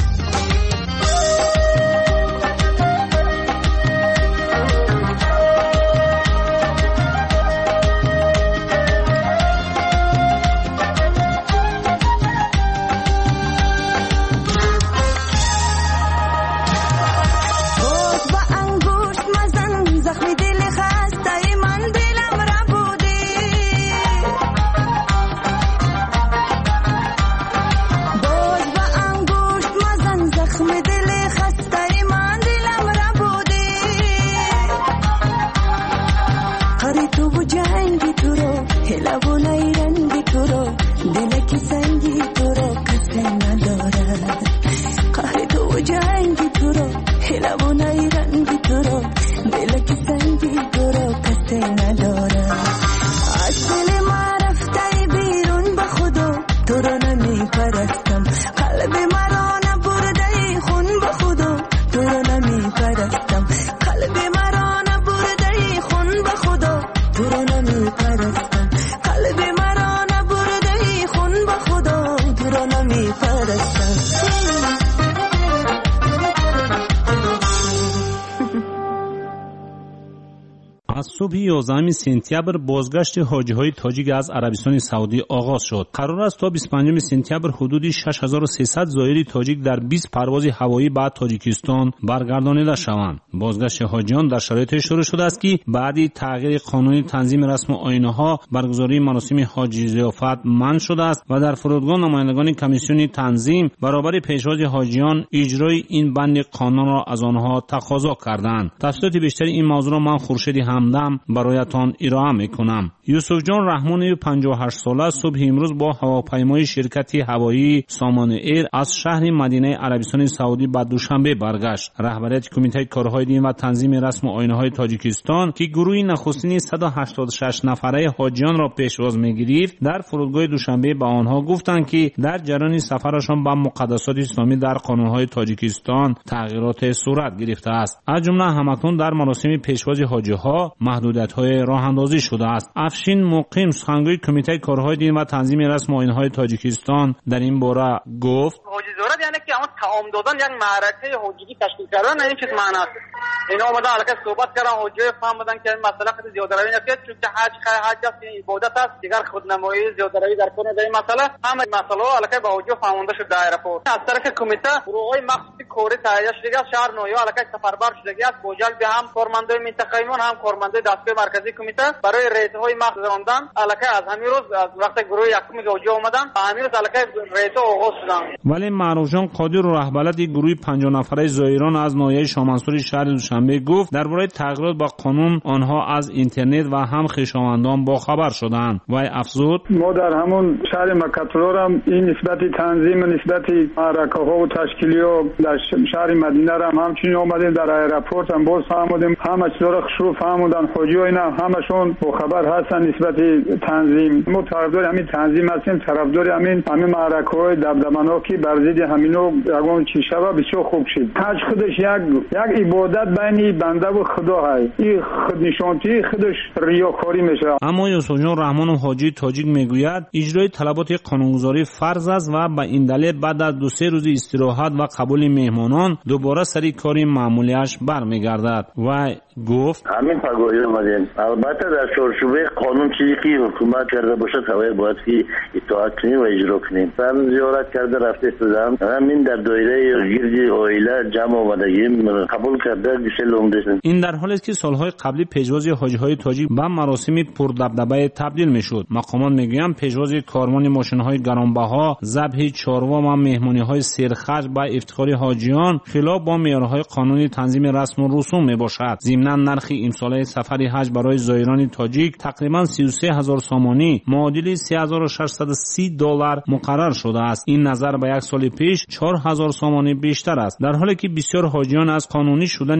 صبح یازدهم سپتامبر بازگشت حاجی‌های تاجیک از عربستان سعودی آغاز شد. قرار است تا بیست و پنجم سپتامبر حدود شش هزار و سیصد زائر تاجیک در بیست پرواز هوایی به تاجیکستان برگردانیده شوند. بازگشت حاجیان در شرایط شروع شده است که بعد تغییر قانون تنظیم رسم و آیین‌ها برگزاری مراسم حاجی ضیافت منع شده است و در فرودگاه نمایندگان کمیسیون تنظیم برابر پیشواز حاجیان اجرای این بند قانون را از آنها تقاضا کردند. تفصیلات بیشتر این موضوع را من خورشید همدم برایتان ارائه میکنم. یوسف جان رحمانی پنجاه و هشت ساله صبح امروز با هواپیمای شرکت هوایی سامان ایر از شهر مدینه عربستان سعودی به دوشنبه برگشت. رهبریت کمیته کارهای دین و تنظیم رسم و آیین‌های تاجیکستان که گروهی نخستین صد و هشتاد و شش نفره حاجیان را پیشواز می‌گرفت در فرودگاه دوشنبه به آنها گفتند که در جریان سفرشان به مقدسات اسلامی در قانون‌های تاجیکستان تغییرات صورت گرفته است. از جمله همکنون در مراسم پیشواز حاجی‌ها محدودیت‌های راه‌اندازی شده است. افشین مقیم سخنگوی کمیته کارهای دین و تنظیم رسم و آیین‌های تاجیکستان در این باره گفت: حاجی زیارت یعنی که اون تعام دادن یک معرکه حاجی تشکیل کردن این چیز معنی است. اینا اومدن الان صحبت کردن حاجی فهمیدن که این مسئله خیلی زیاده روی نیست چون که حج خیر حج است این عبادت است دیگر خودنمایی زیاده روی در کنه در این مسئله همه مسئله الان با حاجی فهمونده شده در اپورت از طرف کمیته گروه‌های مخصوصی کوری تهیه شده است شهر نویا الان سفربر شده است بوجل به هم کارمندای منطقه‌ایمون هم کارمندای دستگاه مرکزی کمیته برای رئیس‌های مخصوص راندن الان از همین روز از وقت گروه یکم حاجی اومدن همین روز الان رئیس آغاز شدن. ولی معروف جان قادر و رهبر گروه پنجاه نفره زائران از ناحیه شامنصور شهر دوشنبه گفت درباره تغییرات با قانون آنها از اینترنت و هم خویشاوندان با خبر شدند و افزود: ما در همون شهر مکه‌المکرمه هم این نسبت تنظیم و نسبت معرکه‌ها و تشکیلی‌ها در شهر مدینه هم همچنین اومدیم در ایرپورت هم باز فهمیدیم همه چیزا رو شروع فهمیدن حاجی و اینا همشون با خبر هستن نسبت تنظیم. ما طرفدار همین تنظیم هستیم طرفدار همین همین معرکه‌های دبدبان‌ها بر ضد همینو یگان چی شوه بسیار خوب شد. حج خودش یک یک عبادت بین بنده و خدا هست. این خود نشانتی خودش ریاکاری میشه. اما یوسف جان رحمان و حاجی تاجیک میگوید اجرای طلبات قانونگذاری فرض است و به این دلیل بعد از دو سه روز استراحت و قبول مهمانان دوباره سری کاری معمولیش برمیگردد و گفت: همین پگاهی اومدیم. البته در چارچوب قانون چیزی که حکومت کرده باشه خبر باید که اطاعت کنیم و اجرا کنیم. من زیارت کرده رفته استادم همین در دایره گرد عائله جمع آمدگیم قبول کرده بیشتر عمده. این در حالی است که سالهای قبلی پیشواز حاجی‌های تاجیک به مراسم پردبدبه تبدیل میشد. مقامات میگویند پیشواز کاروان ماشین‌های گرانبها، ذبح چاروا و مهمانی‌های سرخرج به افتخار حاجیان خلاف با معیارهای قانونی تنظیم رسم و رسوم میباشد. ضمن نرخ امساله سفر حج برای زائران تاجیک تقریبا سی و سه هزار سامانی معادل سه هزار و ششصد و سی دلار مقرر شده است. این نظر به یک سال پیش چهار هزار سامانی بیشتر است. در حالی که بسیار حاجیان از قانونی شدن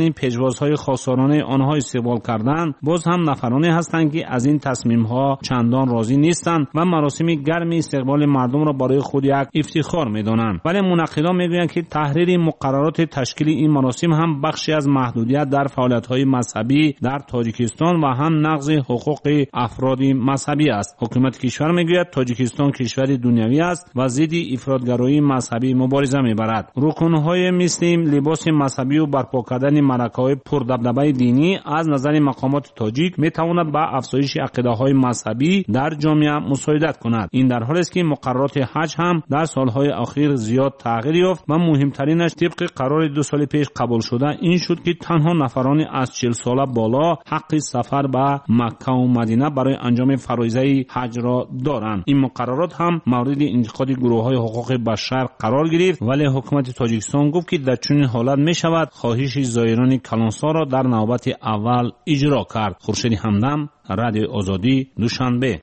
بین پژوازهای خاصانه آنها استقبال کردند، باز هم نفرانی هستند که از این تصمیم‌ها چندان راضی نیستند و مراسم گرم استقبال مردم را برای خود یک افتخار می‌دانند. ولی منقدان می‌گویند که تحریر مقررات تشکیل این مراسم هم بخشی از محدودیت در فعالیت‌های مذهبی در تاجیکستان و هم نقض حقوق افراد مذهبی است. حکومت کشور می‌گوید تاجیکستان کشوری دنیوی است و ضد افراطگرایی مذهبی مبارزه می‌برد. رکن‌های مثل لباس مذهبی و برپا کردن مراسم‌های پردبدبه دینی از نظر مقامات تاجیک می‌تواند به افزایش عقیده‌های مذهبی در جامعه مساعدت کند. این در حالی است که مقررات حج هم در سال‌های اخیر زیاد تغییر یافت و مهمترینش طبق قرار دو سال پیش قبول شده این شد که تنها نفران از چهل ساله بالا حق سفر به مکه و مدینه برای انجام فریضه حج را دارند. این مقررات هم مورد انتقاد گروه‌های حقوق بشر قرار گرفت، ولی حکومت تاجیکستان گفت که در چنین حالت می‌شود خواهش زایران کلانسار را در نوبت اول اجرا کرد. خورشید همدم، رادیو آزادی، دوشنبه.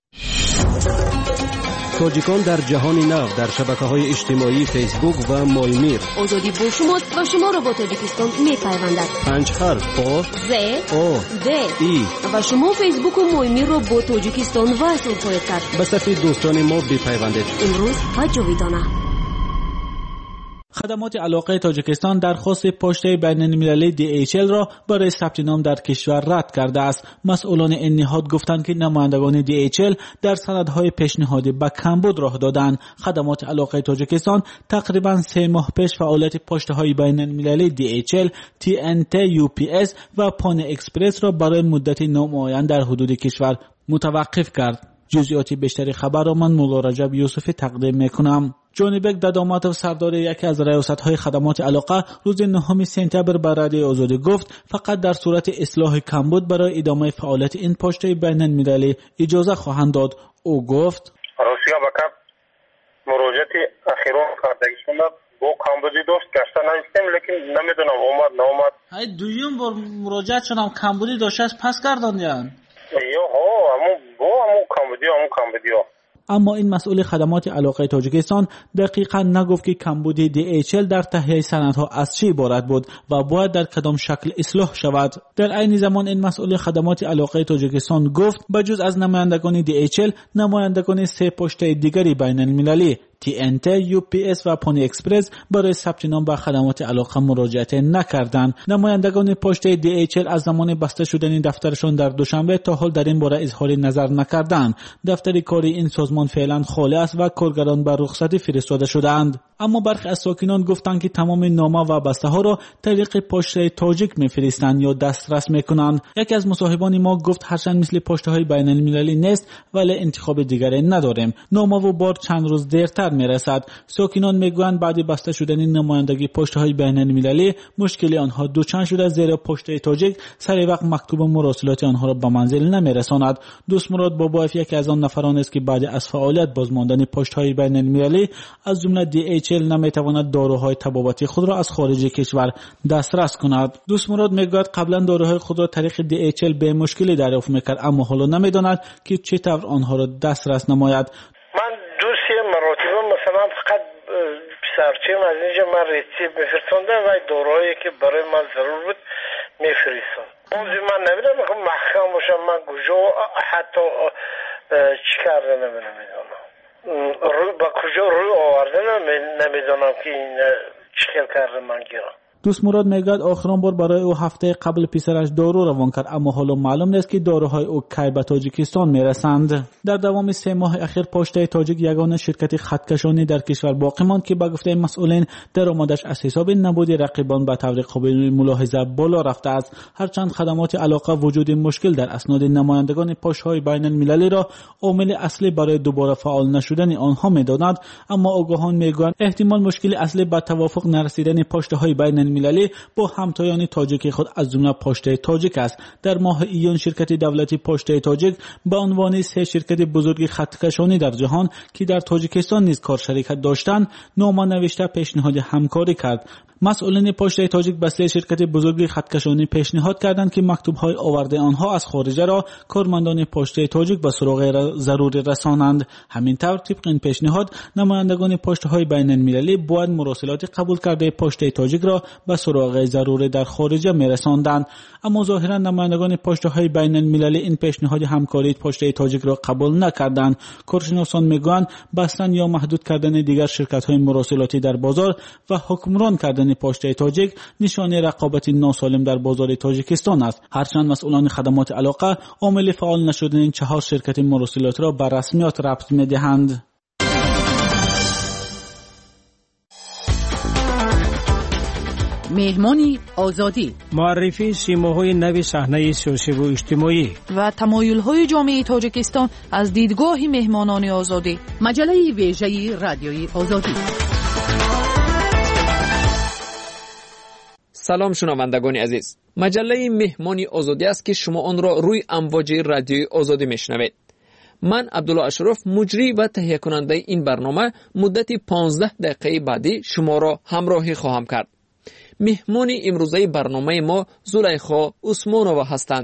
تاجیکان در جهان نو در شبکه‌های اجتماعی فیسبوک و مایمیر. آزادی با شماست و شما را با تاجیکستان می‌پیوندد. پنج حرف آ ز او د ای و شما فیسبوک و مایمیر را با تاجیکستان وصل خواهید کرد. به صفحه دوستان ما بپیوندید. امروز و جاویدانه. خدمات علاقه تاجیکستان درخواست پشته بین المللی دی ایچ ال را برای ثبت نام در کشور رد کرده است. مسئولان این نهاد گفتند که نمایندگان دی ایچ ال در سندهای پیشنهادی به کمبود راه دادند. خدمات علاقه تاجیکستان تقریبا سه ماه پیش فعالیت پشته های بین المللی دی ایچ ال، تی ان تی یو پی اس و پانی اکسپرس را برای مدت نامعین در حدود کشور متوقف کرد. جزئیات بیشتری خبر را من مولا رجب یوسفی تقدیم میکنم. جانی بک داداماتوف سردار یکی از ریاست‌های خدمات علاقه روز نهم سپتامبر به رادیو آزادی گفت فقط در صورت اصلاح کمبود برای ادامه فعالیت این پشته بین المللی اجازه خواهند داد. او گفت روسیه به مراجعت اخیرا کردگیشون با کمبودی داشت گشته نیستیم، لیکن نمیدونم اومد نه اومد. های دویم بار مراجعت شدم کمبودی داشت پس گرداندن. یا ها همون با همون کمبودی همون کمبودی ها. اما این مسئول خدمات علاقه تاجیکستان دقیقاً نگفت که کمبودی دی ایچ ال در تهیه سندها از چه عبارت بود و باید در کدام شکل اصلاح شود. در عین زمان این مسئول خدمات علاقه تاجیکستان گفت بجز از نمایندگان دی ایچ ال نمایندگان سه پشته دیگری بین المللی تی ان تی یو پی اس و پانی اکسپرس برای ثبت نام به خدمات علاقه مراجعه نکردند. نمایندگان پشته دی ایچ ال از زمان بسته شدن دفترشان در دوشنبه تا حال در این باره اظهار نظر نکردند. دفتر کاری این سازمان فعلا خالی است و کارگران به رخصتی فرستاده شدند. اما برخی از ساکنان گفتند که تمام نامه و بسته ها را طریق پشته تاجیک میفرستند یا دسترس میکنند. یکی از مصاحبان ما گفت هرچند مثل پشته های بین المللی نیست ولی انتخاب دیگری نداریم. نامه و بار چند روز دیرتر میرسد. ساکنان میگویند بعد بسته شدن نمایندگی پشته های بین المللی مشکلی آنها دوچند شده زیرا پشته تاجیک سر وقت مکتوب مراسلات آنها را به منزل نمیرساند. دوست مراد بابایف یکی از آن نفران است که بعد از فعالیت بازماندن پشته های بین المللی از جمله دی ایچ ال نمیتواند داروهای طبابتی خود را از خارج کشور دسترس کند. دوست مراد میگوید قبلا داروهای خود را طریق دی ایچ ال به مشکلی دریافت میکرد اما حالا نمیداند که چطور آنها را دسترس نماید. من دو سه مراتب مثلا فقط سرچیم از اینجا من ریسیپ میفرستوندم و داروهایی که برای من ضرور بود میفرستم. موضوع من نمیدونم که محکم باشم من کجا حتی چی کرده نمیدونم روی با کجا روی آورده نمیدونم که این چیکار کرده من گیرم. دوست مراد میگوید آخرین بار برای او هفته قبل پسرش دارو روان کرد اما حالا معلوم نیست که داروهای او کی به تاجیکستان میرسند. در دوام سه ماه اخیر پشته تاجیک یگانه شرکت خطکشانی در کشور باقی ماند که به گفته مسئولین درآمدش از حساب نبود رقیبان به طور قابل ملاحظه بالا رفته است. هرچند خدمات علاقه وجود مشکل در اسناد نمایندگان پشت‌های بین المللی را عامل اصلی برای دوباره فعال نشدن آنها می‌داند، اما آگاهان میگویند احتمال مشکل اصلی به توافق نرسیدن پشت‌های بین المللی با همتایان تاجیک خود از جمله پشته تاجیک است. در ماه ایون شرکت دولتی پشته تاجیک به عنوان سه شرکت بزرگ خطکشانی در جهان که در تاجیکستان نیز کار شریکت داشتند نامه نوشته پیشنهاد همکاری کرد. مسئولین پشت تاجیک به شرکت بزرگ خطکشانی پیشنهاد کردند که مکتوب‌های آورده آنها از خارجه را کارمندان پشت تاجیک به سراغ ضروری رسانند. همین طور طبق این پیشنهاد نمایندگان پشت‌های بین‌المللی باید مراسلات قبول کرده پشت تاجیک را به سراغ ضروری در خارجه می‌رساندند. اما ظاهراً نمایندگان پشت‌های بین‌المللی این پیشنهاد همکاری پشت تاجیک را قبول نکردند. کارشناسان میگویند بستن یا محدود کردن دیگر شرکت‌های مراسلاتی در بازار و حکمران کردن پشت تاجیک نشانه رقابت ناسالم در بازار تاجیکستان است. هرچند مسئولان خدمات علاقه عامل فعال نشدن این چهار شرکت مراسلات را به رسمیات ربط می‌دهند. مهمانی آزادی، معرفی سیماهای نو صحنه سیاسی و اجتماعی و تمایل‌های جامعه تاجیکستان از دیدگاه مهمانان آزادی. مجله ویژه رادیوی آزادی. سلام شنوندگان عزیز، مجله مهمانی آزادی است که شما آن را روی امواج رادیوی آزادی میشنوید. من عبدالله اشرف مجری و تهیه کننده این برنامه مدت پانزده دقیقه بعدی شما را همراهی خواهم کرد. مهمان امروزه برنامه ما زلیخا عثمانова هستند.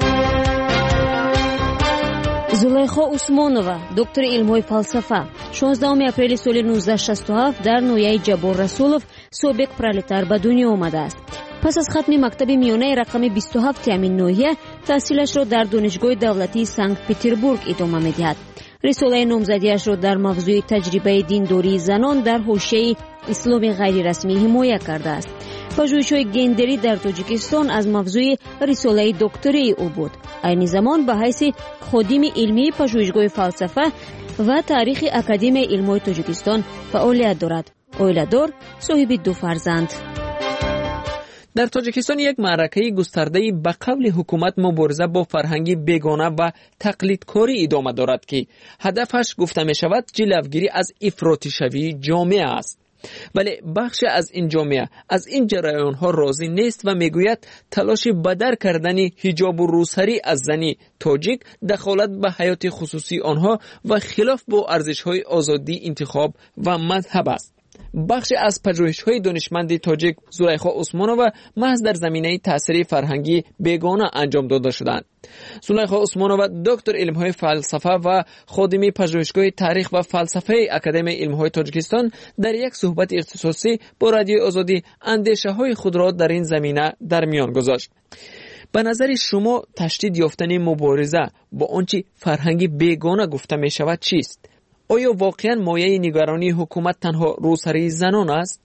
زلیخا عثمانова دکتر علم‌های فلسفه شانزدهم اپریل سال نوزده شصت و هفت در نویه جبار رسولов سابق پرولتار به دنیا آمده است. پس از ختم مکتب میانه رقم بیست و هفت همین نویه تحصیلش را در دانشگاه دولتی سنت پتربورگ ادامه می‌دهد. رساله نامزدیش را در موضوع تجربه دینداری زنان در حوزه اسلام غیر رسمی حمایت کرده است. پژوهش‌های گندری در تاجیکستان از موضوع رساله دکتری او بود. این زمان به حیث خادم علمی پژوهشگاه فلسفه و تاریخ اکادمی علم‌های تاجیکستان فعالیت دارد. اویلادور صاحب دو فرزند. در تاجیکستان یک معرکه گسترده به قول حکومت مبارزه با فرهنگ بیگانه و تقلیدکاری ادامه دارد که هدفش گفته می شود جلوگیری از افراطی شوی جامعه است. ولی بخش از این جامعه از این جریان ها راضی نیست و میگوید تلاش بدر کردن حجاب و روسری از زنی تاجیک دخالت به حیات خصوصی آنها و خلاف با ارزش های آزادی انتخاب و مذهب است. بخش از پژوهش‌های دانشمند تاجیک زلیخا عثمانova محض در زمینه تأثیر فرهنگی بیگانه انجام داده شدند. زلیخا عثمانova دکتر علم‌های فلسفه و خادم پژوهشگاه تاریخ و فلسفه اکادمی علم‌های تاجیکستان در یک صحبت اختصاصی با رادیو آزادی اندیشه‌های خود را در این زمینه در میان گذاشت. به نظر شما تشدید یافتن مبارزه با آنچه فرهنگی بیگانه گفته می شود چیست؟ آیا واقعا مایه نگرانی حکومت تنها روسری زنان است؟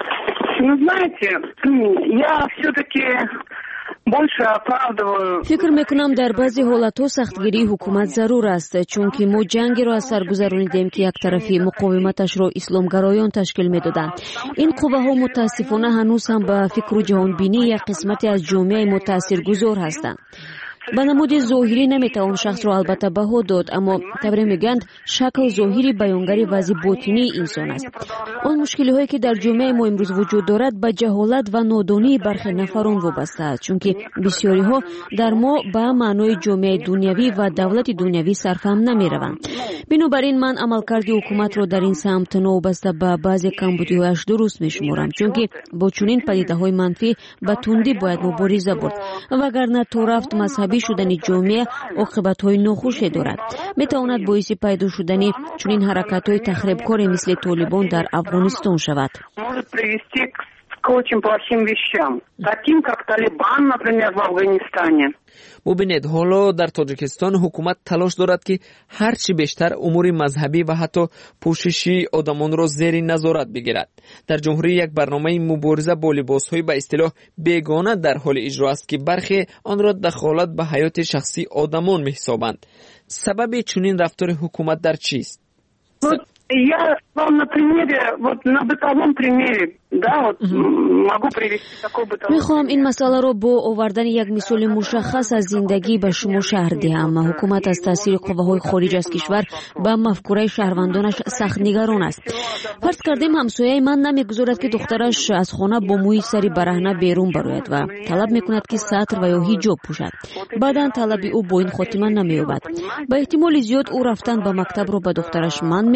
فکر میکنم در بعضی حالتها سختگیری حکومت ضرور است، چون که ما جنگی را از سر گذرانیدیم که یک طرفی مقاومتش را اسلامگرایان تشکیل میدادند. این قوه ها متاسفانه هنوز هم به فکر و جهانبینی یک قسمتی از جامعه ما تاثیرگذار هستند. به نمود ظاهری نمیتوان شخص را البته بها داد، اما طبری میگند شکل ظاهری بیانگر وضع باطنی انسان است. آن مشکلی هایی که در جامعه ما امروز وجود دارد به جهالت و نادانی برخی نفران وابسته است، چون که بسیاری ها در ما به معنای جامعه دنیوی و دولت دنیوی صرفهم نمیروند. بنابراین من عملکرد حکومت را در این سمت نوبسته به بعضی کمبودی‌هایش درست میشمارم، چون که با چنین پدیده‌های منفی به تندی باید مبارزه برد، وگرنه تو رفت مذهبی شدن جامعه عاقبت‌های ناخوشی دارد. میتواند باعث پیدا شدن چنین حرکت‌های تخریبکاری مثل طالبان در افغانستان شود. к очень плохим вещам, таким как Талибан, например, в Афганистане. ببینید حالا در تاجیکستان حکومت تلاش دارد که هرچی بیشتر امور مذهبی و حتی پوششی آدمان را زیر نظارت بگیرد. در جمهوری یک برنامه مبارزه با لباس‌های به اصطلاح بیگانه در حال اجرا است که برخی آن را دخالت به حیات شخصی آدمان می‌حسابند. سبب چنین رفتار حکومت در چیست؟ Я вам на примере, вот на бытовом примере, да, вот могу привести такой бытовой. میخوام این مسئله را با آوردن یک مثال مشخص از زندگی به شما شرح دهم. حکومت از تاثیر قوه‌های خارج از کشور به مفکوره شهروندانش سخت نگران است. فرض کردیم همسایه من نمیگذارد که دخترش از خانه با موی سری برهنه بیرون براید و طلب میکند که سطر و یا حجاب پوشد. بعداً طلب او با این خاتمه نمییابد. به احتمال زیاد او رفتن به مکتب را به دخترش منع میکند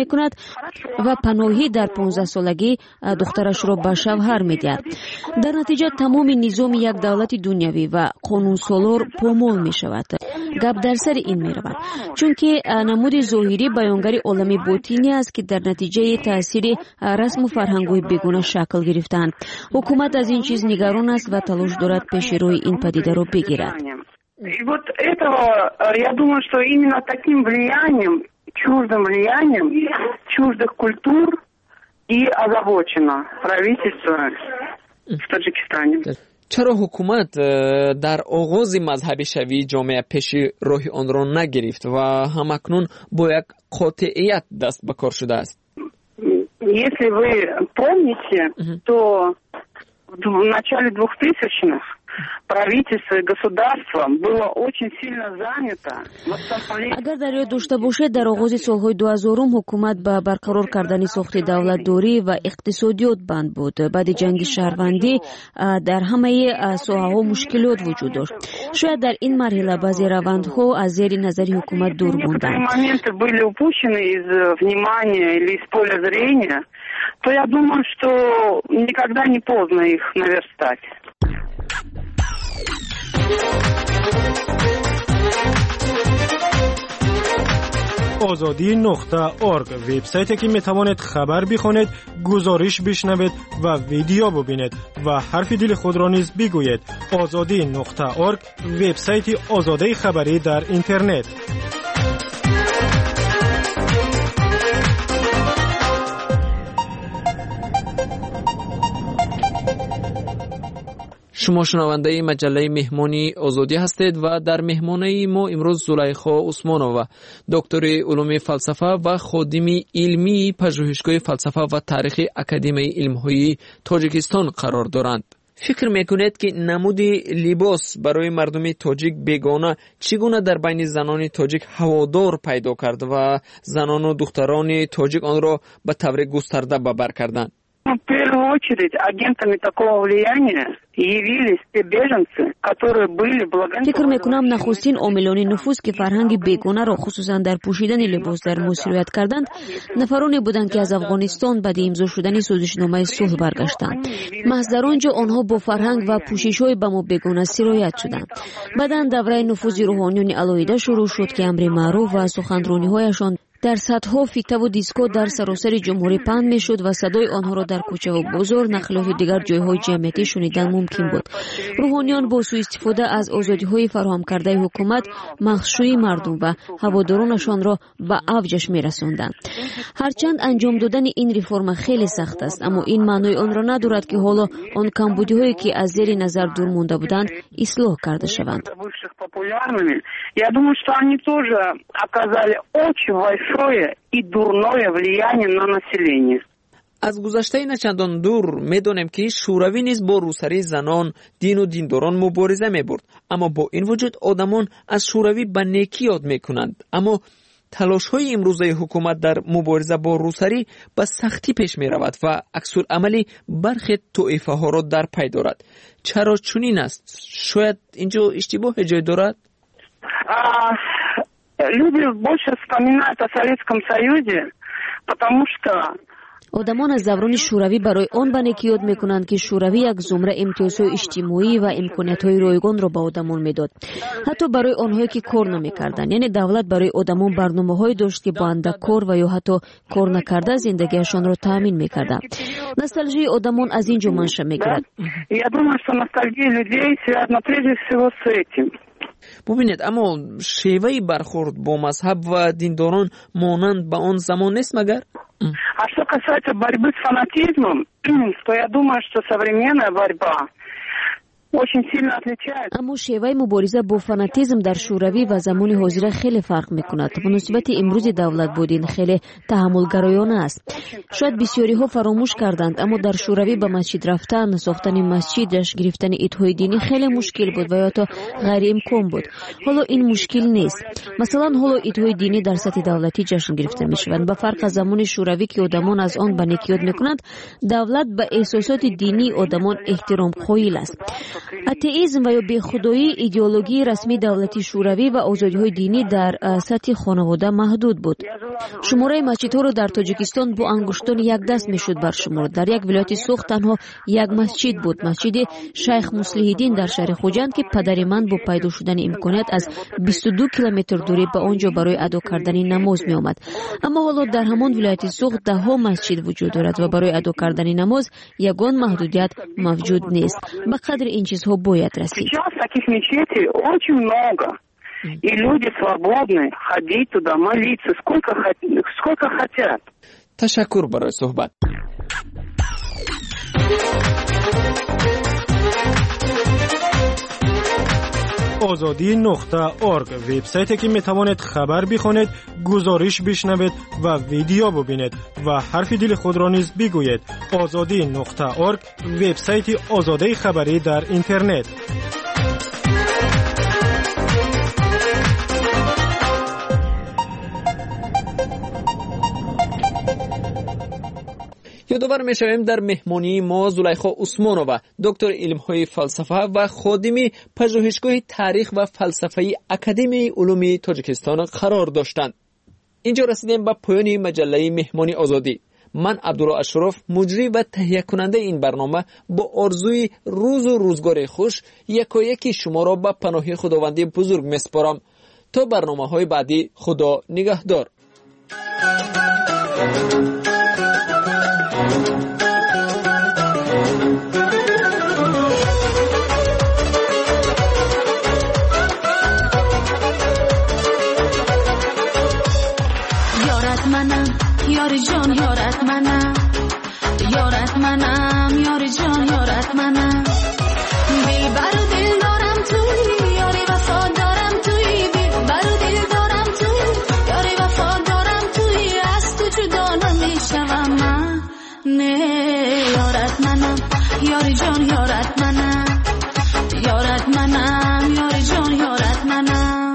و پناهی در پانزده سالگی دخترش را به شوهر می‌دهد. در نتیجه تمام نظام یک دولت دنیوی و قانونسالار پامال می‌شود. گپ در سر این می‌رود چون که نمود ظاهری بیانگر عالم باطنی است که در نتیجه تأثیر رسم و فرهنگ‌های بیگانه شکل گرفتند. حکومت از این چیز نگران است و تلاش دارد پیش روی این پدیده را بگیرد. И вот этого, я думаю, что именно таким влиянием, чуждым влиянием чуждых культур и озабочено правительство в Таджикистане. چرا حکومت در آغاز مذهبی شوی جامعه پیش راه آن را نگرفت و همکنون با یک قاطعیت دست به کار شده است؟ Если вы помните, то в начале двухтысячных правительство и государство было очень сильно занято. اگر در یاد داشته باشید در آغاز سالهای دو هزارم حکومت به برقرار کردن ساخت دولتداری و اقتصادیات بند بود. بعد جنگ شهروندی در همه ساحه‌ها مشکلات وجود داشت. شاید در این مرحله بعضی روندها از زیر نظر حکومت دور ماندند. Моменты были упущены из внимания или из поля зрения, то я думаю, что никогда не поздно их наверстать. آزادی نقطه ارگ وبسایتی که میتوانید خبر بخونید، گزارش بشنوید و ویدیو ببینید و حرف دل خود را نیز بگویید. آزادی نقطه ارگ وبسایت آزادی خبری در اینترنت. شما شنونده مجله مهمانی آزادی هستید و در مهمانی ما امروز زلیخا عثمانووا دکتر علوم فلسفه و خادم علمی پژوهشگاه فلسفه و تاریخ اکادمی علم‌های تاجیکستان قرار دارند. فکر میکنید که نمود لباس برای مردم تاجیک بیگانه چگونه در بین زنان تاجیک هوادار پیدا کرد و زنان و دختران تاجیک آن را به طور گسترده به بر کردند؟ В первую очередь агентами такого влияния явились те беженцы, которые были благодарны. فکر میکنم نخستین عاملان نفوذ که فرهنگ بیگانه را خصوصا در پوشیدن لباس در مصریت کردند نفرانی بودند که از افغانستان بعد امضا شدن سازشنامه صلح برگشتند. محض در آنجا آنها با فرهنگ و پوشش‌های به ما بیگانه سرایت شدند. بعداً دوره نفوذ روحانیون علایده شروع شد که امر معروف و سخنرانی‌هایشان در سطح فیکته و دیسکو در سراسر جمهوری پند می شد و صدای آنها را در کوچه و بازار نخلاف دیگر جایهای جمعیتی شنیدن ممکن بود. روحانیان با سوء استفاده از آزادی های فراهم کرده حکومت مخشوی مردم و هوادارانشان را به اوجش می رساندند. هرچند انجام دادن این رفرم خیلی سخت است، اما این معنای آن را ندارد که حالا آن کمبودی هایی که از زیر نظر دور مانده بودند اصلاح کرده شوند. Я думаю, что они тоже оказали очень большое и дурное влияние на население. از گذشته نه چندان دور میدانیم که شوروی نیز با روسری زنان، دین و دینداران مبارزه میبرد، اما با این وجود آدمان از شوروی به نیکی یاد میکنند. اما تلاش های امروزه حکومت در مبارزه با روسری به سختی پیش می رود و عکس العملی برخی طایفه ها را در پی دارد. چرا چنین است؟ شاید اینجا اشتباه جای دارد؟ Люди больше вспоминают о Советском Союзе, потому что آدمان از دوران شوروی برای آن به نیکی یاد میکنند که شوروی یک زمره امتیازهای اجتماعی و امکانیت‌های رایگان را به آدمان میداد. حتی برای آنهایی که کار نمیکردند، یعنی دولت برای آدمان برنامه‌هایی داشت که با اندک کار و یا حتی کار نکرده زندگیشان را تامین میکرد. نوستالژی آدمان از اینجا منشأ میگیرد. Я думаю, что ностальгия людей связана прежде всего с этим. ببینید، اما شیوه برخورد با مذهب و دینداران مانند به آن زمان نیست مگر؟ А что касается борьбы с фанатизмом, то я думаю, что современная борьба очень сильно отличается. اما شیوه مبارزه با فاناتیزم در شوروی و زمان حاضر خیلی فرق میکند. به نسبت امروز دولت بودین خیلی تحملگرایانه است. شاید بسیاری ها فراموش کردند، اما در شوروی به مسجد رفتن، ساختن مسجدش، گرفتن ایدهای دینی خیلی مشکل بود و یا تا غیر امکان بود. حالا این مشکل نیست. مثلا حالا ایدهای دینی در سطح دولتی جشن گرفته میشوند. به فرق از زمان شوروی که آدمان از آن به نیکی یاد میکنند، دولت به احساسات دینی آدمان احترام قائل است. اتئیسم و یا بیخودایی ایدئولوژی رسمی دولتی شوروی و آزادی‌های دینی در سطح خانواده محدود بود. شماره مسجدها را در تاجیکستان با انگشتان یک دست میشد برشمرد. در یک ولایت سوخت تنها یک مسجد بود، مسجد شیخ مصلح‌الدین در شهر خوجند که پدر من با پیدا شدن امکانیت از بیست و دو کیلومتر دوری به آنجا برای ادا کردن نماز می آمد. اما حالا در همان ولایت سوخت ده ها مسجد وجود دارد و برای ادا کردن نماز یگان محدودیت موجود نیست. به قدر این چیزها باید رسید. И люди свободны ходить туда, молиться, сколько, сколько хотят. تشکر برای صحبت. آزادی نقطه ارگ وبسایتی که میتوانید خبر بخونید، گزارش بشنوید و ویدیو ببینید و حرف دل خود را نیز بگویید. آزادی نقطه ارگ وبسایت آزادی خبری در اینترنت. یادآور می‌شویم در مهمانی ما زلیخا عثمانووا دکتر علم‌های فلسفه و خادم پژوهشگاه تاریخ و فلسفه اکادمی علوم تاجیکستان قرار داشتند. اینجا رسیدیم به پایان مجله مهمانی آزادی. من عبدالله اشرف مجری و تهیه کننده این برنامه با آرزوی روز و روزگار خوش یکایکی شما را به پناه خداوندی بزرگ می‌سپارم. تا برنامه‌های بعدی، خدا نگهدار. یار جان یارت منم، یارت منم، یار جان یارت منم. دل بر و دل دارم توی، یاری وفا دارم توی. دل بر و دل دارم توی، یاری وفا دارم توی. از تو جدا نمیشوم من، نه یارت منم، یار جان یارت منم، یارت منم، یار جان یارت منم.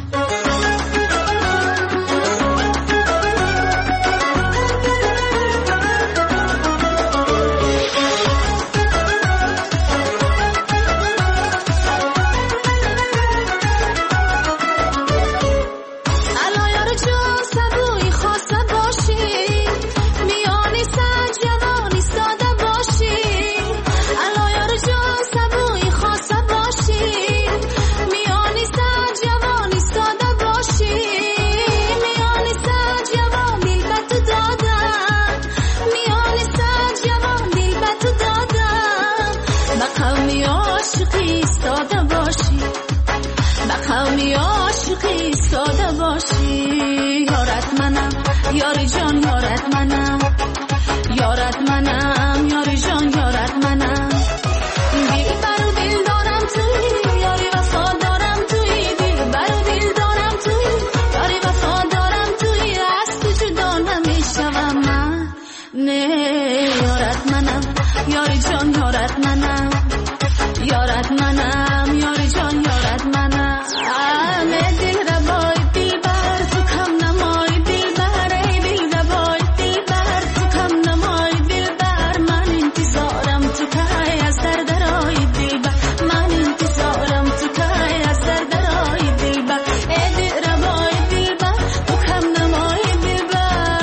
یارت منم، یار جان یارت منم، یارت منم، یار جان یارت منم. دل بر و دل دارم توی، یاری وفا دارم توی. دل بر و دل دارم توی، یاری وفا دارم توی. از تو جدا نمیشوم من، نه یارت منم، یار جان یارت منم، یارت منم، یار جان یارت منم. همه دل ربای دل بر تو کم نمای دل بر، ای دل ربای دل بر تو کم نمای دل بر. من انتظارم تو که از در درای دل بر، من انتظارم تو که از در درای دل بر. ای دل ربای دل بر تو کم نمای دل بر.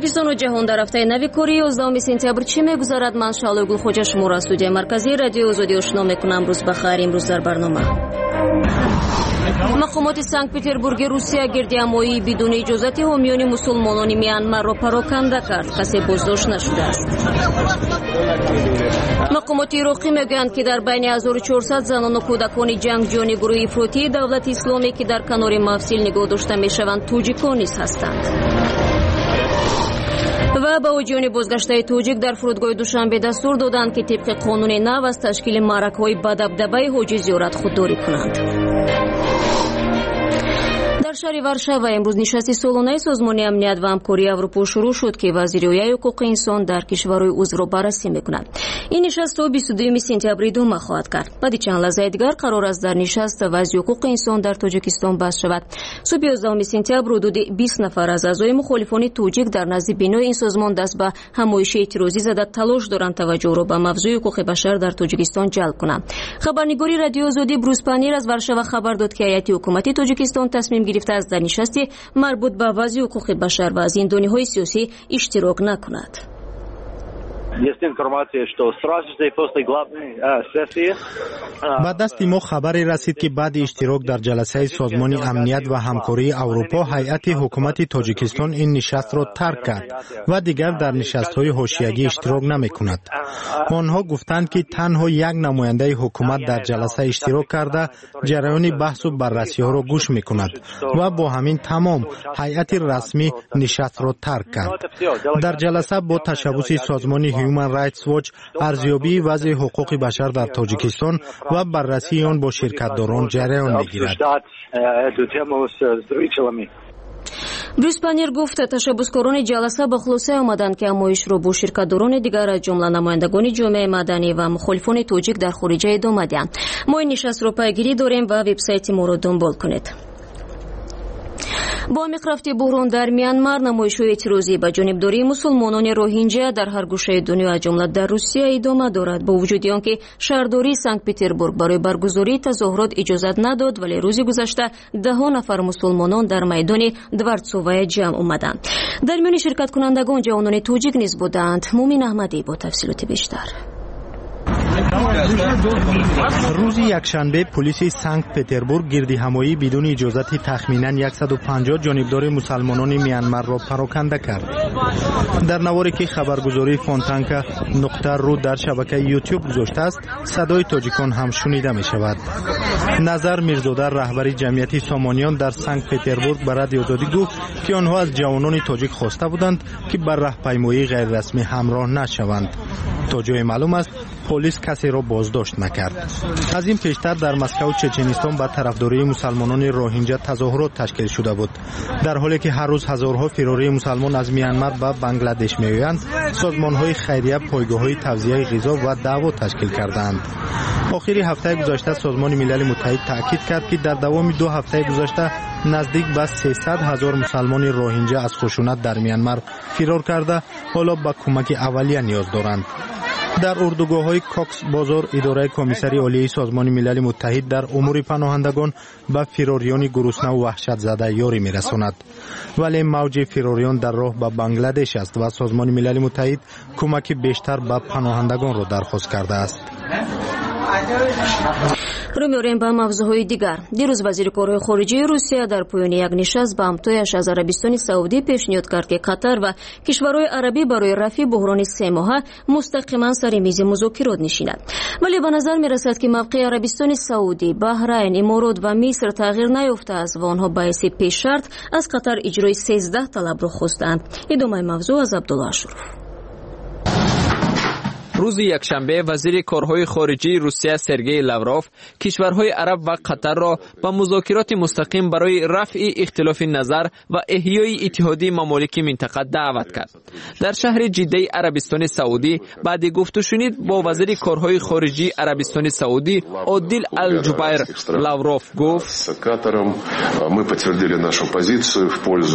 тоҷикистон و ҷаҳон дар ҳафтаи нави корӣ ёздаҳуми сентябр чӣ мегузарад? ман шаълои гулхоҷа шуморо аз студияи марказии радиои озодӣ ошно мекунам. рӯз бахайр. имрӯз дар барнома мақомоти санкт-петербурги русия гирдиҳамоии бидуни иҷозати ҳомиёни мусулмонони Мианмарро пароканда кард. касе боздошт нашудааст. мақомоти ироқӣ мегӯянд, ки дар байни ҳазору чорсад занону кӯдакони ҷангҷӯёни гурӯҳи ифротии давлати исломе, ки дар канори мафсил нигоҳ дошта мешаванд, тоҷикон низ ҳастанд. ва ба ҳоҷиёни бозгаштаи тоҷик дар фурудгоҳи душанбе дастур доданд, ки тибқи қонуни нав аз ташкили маъракаҳои бадабдабаи ҳоҷӣ зиёрат худдорӣ кунанд. дар шаҳри варшава имрӯз нишасти солонаи созмони амният ва ҳамкории Аврупо шурӯъ шуд, ки вазири оилаи ҳуқуқи инсон дар кишварҳои узвро баррасӣ мекунад. ин нишаст то бисту дуюми сентябр идома хоҳад кард. баъди чанд лаҳзаи дигар қарор аст дар нишаст вазъи ҳуқуқи инсон дар тоҷикистон баҳс шавад. субҳи ёздаҳуми сентябр ҳудуди бист нафар аз аъзои мухолифони тоҷик дар назди бинои ин созмон даст ба ҳамоиши эътирозӣ зада талош доранд таваҷҷӯҳро ба мавзӯи ҳуқуқи башар дар тоҷикистон ҷалб кунанд. хабарнигори радиои озодӣ Брус Панир аз Варшава хабар дод, ки ҳайати ҳукумати тоҷикистон тасмим гирифтааст дар нишасти марбут ба вазъи ҳуқуқи башар ва зиндониҳои сиёсӣ иштирок накунад. Есть информация, что сразу же после главной сессии ба дасти мо хабаре расид, ки баъди иштирок дар ҷаласаи созмони амният ва ҳамкории Аврупо ҳайати ҳукумати Тоҷикистон ин нишастро тарк кард ва дигар дар нишастҳои ҳошиягӣ иштирок намекунад. онҳо гуфтанд, ки танҳо як намояндаи ҳукумат дар ҷаласа иштирок карда ҷараёни баҳсу баррасиҳоро гӯш мекунад ва бо ҳамин тамом ҳайати расмӣ нишастро тарк кард. дар ҷаласа бо ташаббуси созмони Human Rights Watch арзёбии вазъи ҳуқуқи башар дар Тоҷикистон ва баррасии он бо ширкатдорон ҷараён мегирад. Брюс Панир гуфт, ташаббускорони ҷаласа ба хулоса омаданд, ки ҳамоишро бо ширкатдорони дигар аз ҷумла намояндагони ҷомеаи маданӣ ва мухолифони тоҷик дар хориҷа идома диҳанд. мо ин нишастро пайгирӣ дорем ва вебсайти моро дунбол кунед. با عمیق رفتی بحران در میانمار نمایش‌های اعتراضی به جانبداری مسلمانان روهینجا در هر گوشه دنیا از جمله در روسیه ادامه دارد. با وجود آنکه شهرداری سنت پتربورگ برای برگزاری تظاهرات اجازه نداد، ولی روز گذشته ده ها نفر مسلمانان در میدان دوارتسووا جمع آمدند. در میان شرکت کنندگان جوانان توجیک نیز بودند. مومین احمدی با تفصیلات بیشتر. روز یکشنبه پلیس سنت پتربورگ گردی‌همایی بدون اجازت تخمینا صد و پنجاه جانبدار مسلمانان میانمار را پراکنده کرد. در نواری که خبرگزاری فونتانکا نقطه رو در شبکه یوتیوب گذاشته است، صدای تاجیکان هم شنیده می شود. نظر میرزاده رهبر جمعیت سامانیان در سنت پتربورگ به رادیو آزادی گفت که آنها از جوانان تاجیک خواسته بودند که بر راهپیمایی غیر رسمی همراه نشوند. تا جای معلوم است پلیس کسی را بازداشت نکرد. از این پیشتر در مسکو و چچنستان با طرفداری مسلمانان روهینجا تظاهرات تشکیل شده بود. در حالی که هر روز هزارها فراری مسلمان از میانمار به بنگلادش میآیند، سازمان‌های خیریه پایگاه‌های توزیع غذا و دعوا تشکیل کردند. آخر هفته گذشته سازمان ملل متحد تاکید کرد که در دوام دو هفته گذشته نزدیک به سیصد هزار مسلمان روهینجا از خشونت در میانمار فرار کرده حالا به کمک اولیه نیاز دارند. در اردوگاه‌های کاکس بازار اداره کمیسری عالی سازمان ملل متحد در امور پناهندگان به فراریان گرسنه و وحشت زده یاری می‌رساند، ولی موج فراریان در راه به بنگلادش است و سازمان ملل متحد کمک بیشتر به پناهندگان را درخواست کرده است. رو می‌آوریم به موضوعهای دیگر. دیروز وزیر کارهای خارجه روسیه در پایان یک نشست با همتایش از عربستان سعودی پیشنهاد کرد که قطر و کشورهای عربی برای رفع بحران سه ماهه مستقیما سر میز مذاکرات نشینند. ولی به نظر می‌رسد که موقع عربستان سعودی، بحرین، امارات و مصر تغییر نیافته است و آنها باعث پیش شرط از قطر اجرای سیزده طلب را خواستند. ادامه موضوع از عبدالله اشرف. روز یکشنبه وزیر کارهای خارجه روسیه سرگئی لاوروف کشورهای عرب و قطر را به مذاکرات مستقیم برای رفع اختلاف نظر و احیای اتحادیه ممالک منطقه دعوت کرد. در شهر جده عربستان سعودی بعد گفت و شنید با وزیر کارهای خارجه عربستان سعودی عادل الجبیر لاوروف گفت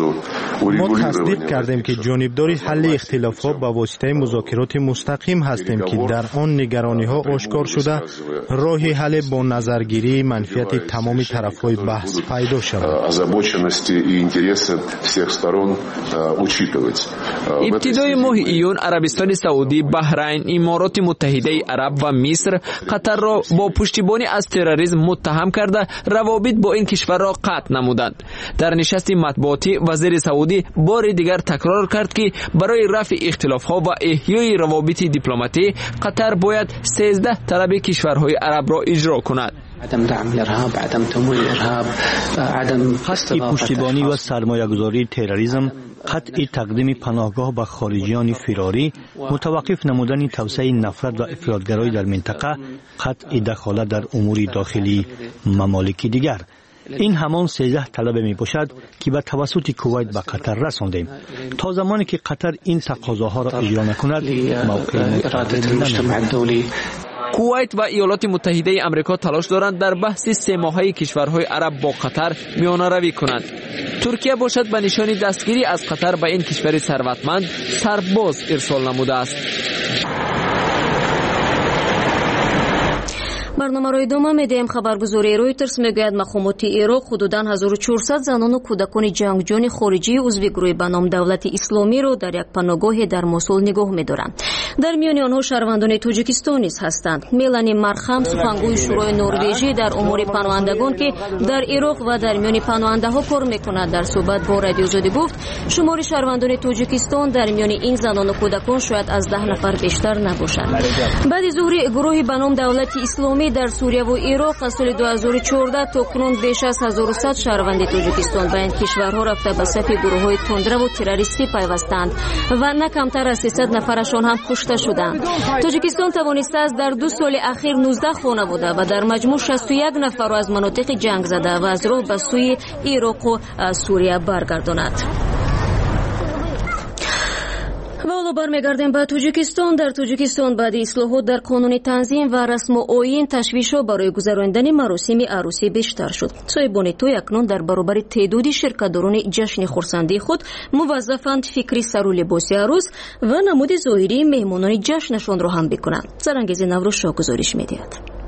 ما تصدیق کردیم که جانبداری حل اختلافات با واسطه مذاکرات مستقیم هستیم می‌کنیم که در آن نگرانی‌ها آشکار شده راه حل با نظرگیری منفیت تمام طرف‌های بحث پیدا شود. ابتدای ماه ایون عربستان سعودی، بحرین، امارات متحده عرب و مصر قطر را با پشتیبانی از تروریسم متهم کرده روابط با این کشور را قطع نمودند. در نشست مطبوعاتی وزیر سعودی بار دیگر تکرار کرد که برای رفع اختلاف‌ها و احیای روابط دیپلماتی قطر باید سیزده طلب کشورهای عرب را اجرا کند. عدم دعم الارهاب، عدم تمویل الارهاب، عدم قطع پشتیبانی و سرمایه‌گذاری تروریسم، قطع تقدیم پناهگاه به خارجیان فراری، متوقف نمودن توسعه نفرت و افراطگرایی در منطقه، قطع دخالت در امور داخلی ممالک دیگر. این همان سیزده طلب می باشد که به توسط کویت به قطر رساندیم. تا زمانی که قطر این تقاضاها را اجرا نکند موقع نمی‌گیرد. کویت و ایالات متحده آمریکا تلاش دارند در بحث سه ماهه کشورهای عرب با قطر میانه روی کنند. ترکیه باشد به نشان دستگیری از قطر به این کشور ثروتمند سرباز ارسال نموده است. برنامه را ادامه میدیم. خبرگزاری رویترز میگوید مقامات عراق حدوداً هزار و چهارصد زنان و کودکان جنگجوی خارجی عضو گروه به نام دولت اسلامی را در یک پناهگاه در موسول نگاه می‌دارند. در میان آنها شهروندان تاجیکستان نیز هستند. ملانی مرخم، سخنگوی شورای نروژی در امور پناهندگان که در عراق و در میان پناهنده‌ها کار می‌کند، در صحبت با رادیو آزادی گفت شمار شهروندان تاجیکستان در میان این زنان و کودکان شاید از ده نفر بیشتر نباشند. بعد ظهر گروهی به نام دولت اسلامی در سوریه و عراق از سال دو هزار و چهارده تا کنون بیش از هزار و صد شهروند تاجیکستان به این کشورها رفته به صف گروه‌های تندرو و تروریستی پیوستند و نه کمتر از سیصد نفرشان هم کشته شدند. تاجیکستان توانسته است در دو سال اخیر نوزده خانواده و در مجموع شصت و یک نفر را از مناطق جنگ زده و از راه به سوی عراق و سوریه برگرداند. و حالا برمیگردیم به تاجیکستان. در تاجیکستان بعد اصلاحات در قانون تنظیم و رسم و آیین تشویش‌ها برای گذراندن مراسم عروسی بیشتر شد. صاحبان توی اکنون در برابر تعدادی شرکت‌داران جشن خرسندی خود موظفند فکری سر و لباس عروس و نمود ظاهری مهمانان جشنشان را هم بکنند. سرانگیز نوروز شاه گزارش می‌دهد.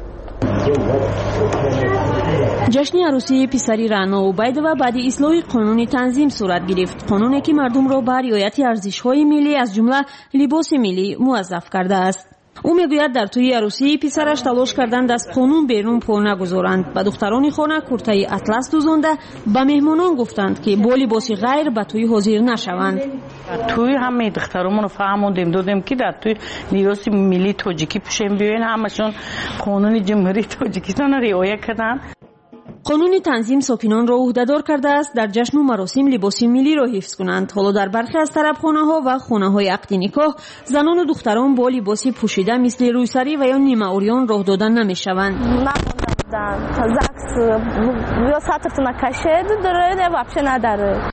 جشن عروسی پسری رعنا عبیدوه بعد اصلاح قانون تنظیم صورت گرفت. قانونی که مردم را بر رعایت ارزش‌های ملی از جمله لباس ملی موظف کرده است. او میگوید در توی عروسی پسرش تلاش کردند از قانون بیرون پا نگذارند. به دختران خانه کرته اطلس دوزانده به مهمانان گفتند که با لباس غیر به توی حاضر نشوند. توی همه دخترامون رو فهموندیم دادیم که در توی لباس ملی تاجیکی پوشیم بیاین، همشون قانون جمهوری تاجیکستان را رعایت کردند. قانون تنظیم ساکنان را عهده‌دار کرده است در جشن و مراسم لباس ملی را حفظ کنند. حالا در برخی از طربخانه‌ها و خانه‌های عقد نکاح زنان و دختران با لباس پوشیده مثل روسری و یا نیمه عریان راه دادن نمی‌شوند. زاکس یا ساترتون کشید داره نه واپس نداره.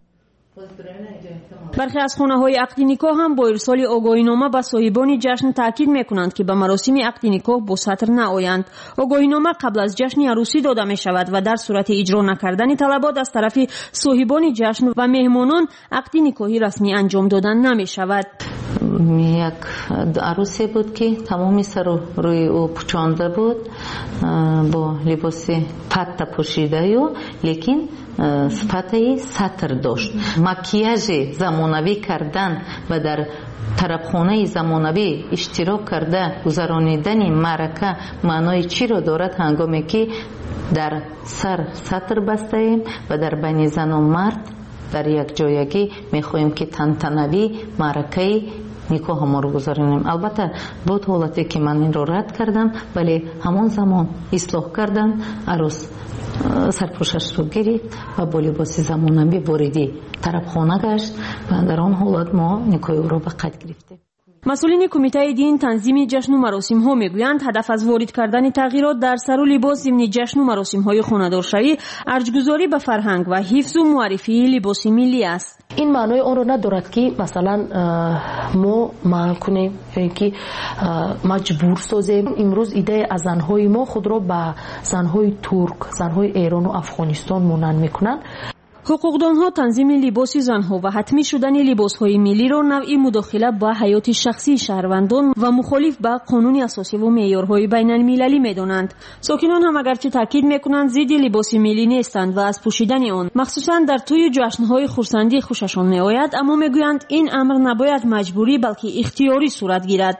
برخی از خانه‌های عقد نکاح هم با ارسال آگاهینامه به صاحبان جشن تاکید می‌کنند که به مراسم عقد نکاح با ساتر نآیند. آگاهینامه قبل از جشن عروسی داده می‌شود و در صورت اجرا نکردن طلبات از طرف صاحبان جشن و مهمانان عقد نکاحی رسمی انجام دادن نمی‌شود. یک عروسی بود که تمامی سر و روی او پوشانده بود با لباس پت پوشیده و لیکن صفتی ساتر داشت. مکیاژ زمانوی کردن و در طربخانه زمانوی اشتراک کرده گذرانیدن معرکه معنای چی را دارد؟ هنگامی که در سر ساتر بسته ایم و در بین زن و مرد در یک جایگی میخواهیم که تنتنوی معرکه نکاح ما رو گذاریم. البته بود حالتی که من این رو رد کردم، ولی همون زمان اصلاح کردم، عروس سرپوشش رو گرفت و با لباس زمانوی واردی طربخانه گشت و در آن حالت ما نکاح او رو به قید گرفتیم. مسئولین کمیته دین تنظیم جشن و مراسم ها میگویند هدف از وارد کردن تغییرات در سر و لباس ضمن جشن و مراسم های خانه‌دارشوی ارجگذاری به فرهنگ و حفظ و معرفی لباس ملی است. این معنای آن را ندارد که مثلا ما منع کنیم یا که مجبور سازیم. امروز ایده از زنهای ما خود را به زنهای ترک، زنهای ایران و افغانستان مانند میکنند. ҳуқуқдонҳо танзими либоси занҳо ва ҳатмӣ шудани либосҳои миллиро навъи мудохила ба ҳаёти шахсии шаҳрвандон ва мухолиф ба қонуни асосиву меъёрҳои байналмилалӣ медонанд. сокинон ҳам агарчи таъкид мекунанд зидди либоси миллӣ нестанд ва аз пӯшидани он махсусан дар тӯи ҷашнҳои хурсандӣ хушашон меояд, аммо мегӯянд ин амр набояд маҷбурӣ балки ихтиёрӣ сурат гирад.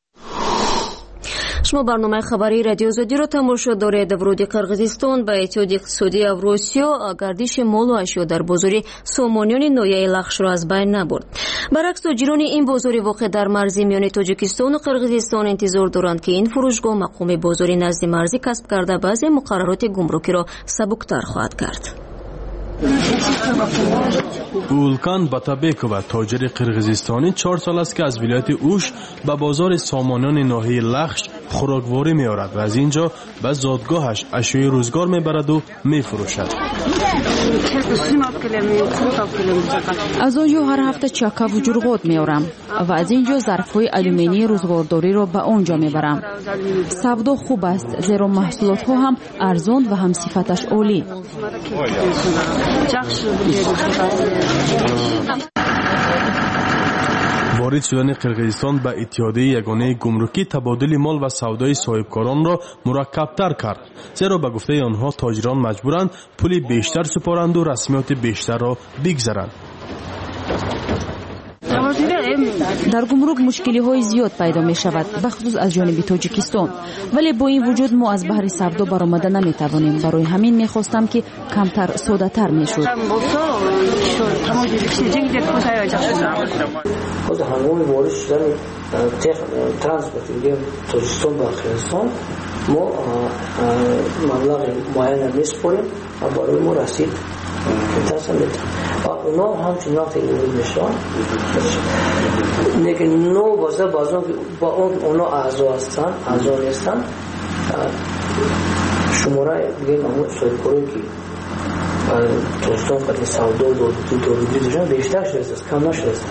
шумо барномаи хабари радиои озодиро тамошо доред. вуруди қирғизистон ба иттиҳоди иқтисодии Евросиё гардиши молу ашё дар бозори сомониёни ноҳияи Лахшро аз байн набурд. баръакс тоҷирони ин бозори воқеъ дар марзи миёни Тоҷикистону Қирғизистон интизор доранд ки ин фурӯшгоҳ мақоми бозори назди марзӣ касб карда баъзе муқаррароти гумрукиро сабуктар хоҳад кард. улкан батабекова тоҷири қирғизистонӣ чор сол аст ки аз вилояти уш ба бозори сомониёни ноҳияи Лахш хӯрокворӣ меорад ва аз ин ҷо ба зодгоҳаш ашёи рӯзгор мебараду мефурӯшад. аз он ҷо ҳар ҳафта чакаву ҷурғот меорам ва аз ин ҷо зарфҳои алюминии рӯзгордориро ба он ҷо мебарам. савдо хуб аст, зеро маҳсулотҳо ҳам арзон ва ҳамсифаташ олӣ. ворид шудани қирғизистон ба иттиҳодияи ягонаи гумрукӣ табодили мол ва савдои соҳибкоронро мураккабтар кард, зеро ба гуфтаи онҳо тоҷирон маҷбуранд пули бештар супоранду расмиёти бештарро бигзаранд. дар гумрук мушкилиҳои зиёд пайдо мешавад, бахусус аз ҷониби Тоҷикистон, вале бо ин вуҷуд мо аз баҳри савдо баромада наметавонем. барои ҳамин мехостам ки камтар содатар мешуд. ҳозир ҳангоми ворид шудани транспорти Тоҷикистон ба Қирғизистон мо маблағи муайяна месупорем ва барои мо расид мутасам метавонем. اونا همچنین وقتی ورود میشن لیکن نو بازه بازون با اون اونا اعضا هستن اعضا نیستن شماره دیگه معمول سویکوری که دوستان قدر سودا و دولتی داشتن بیشتر شده است کم نشده است.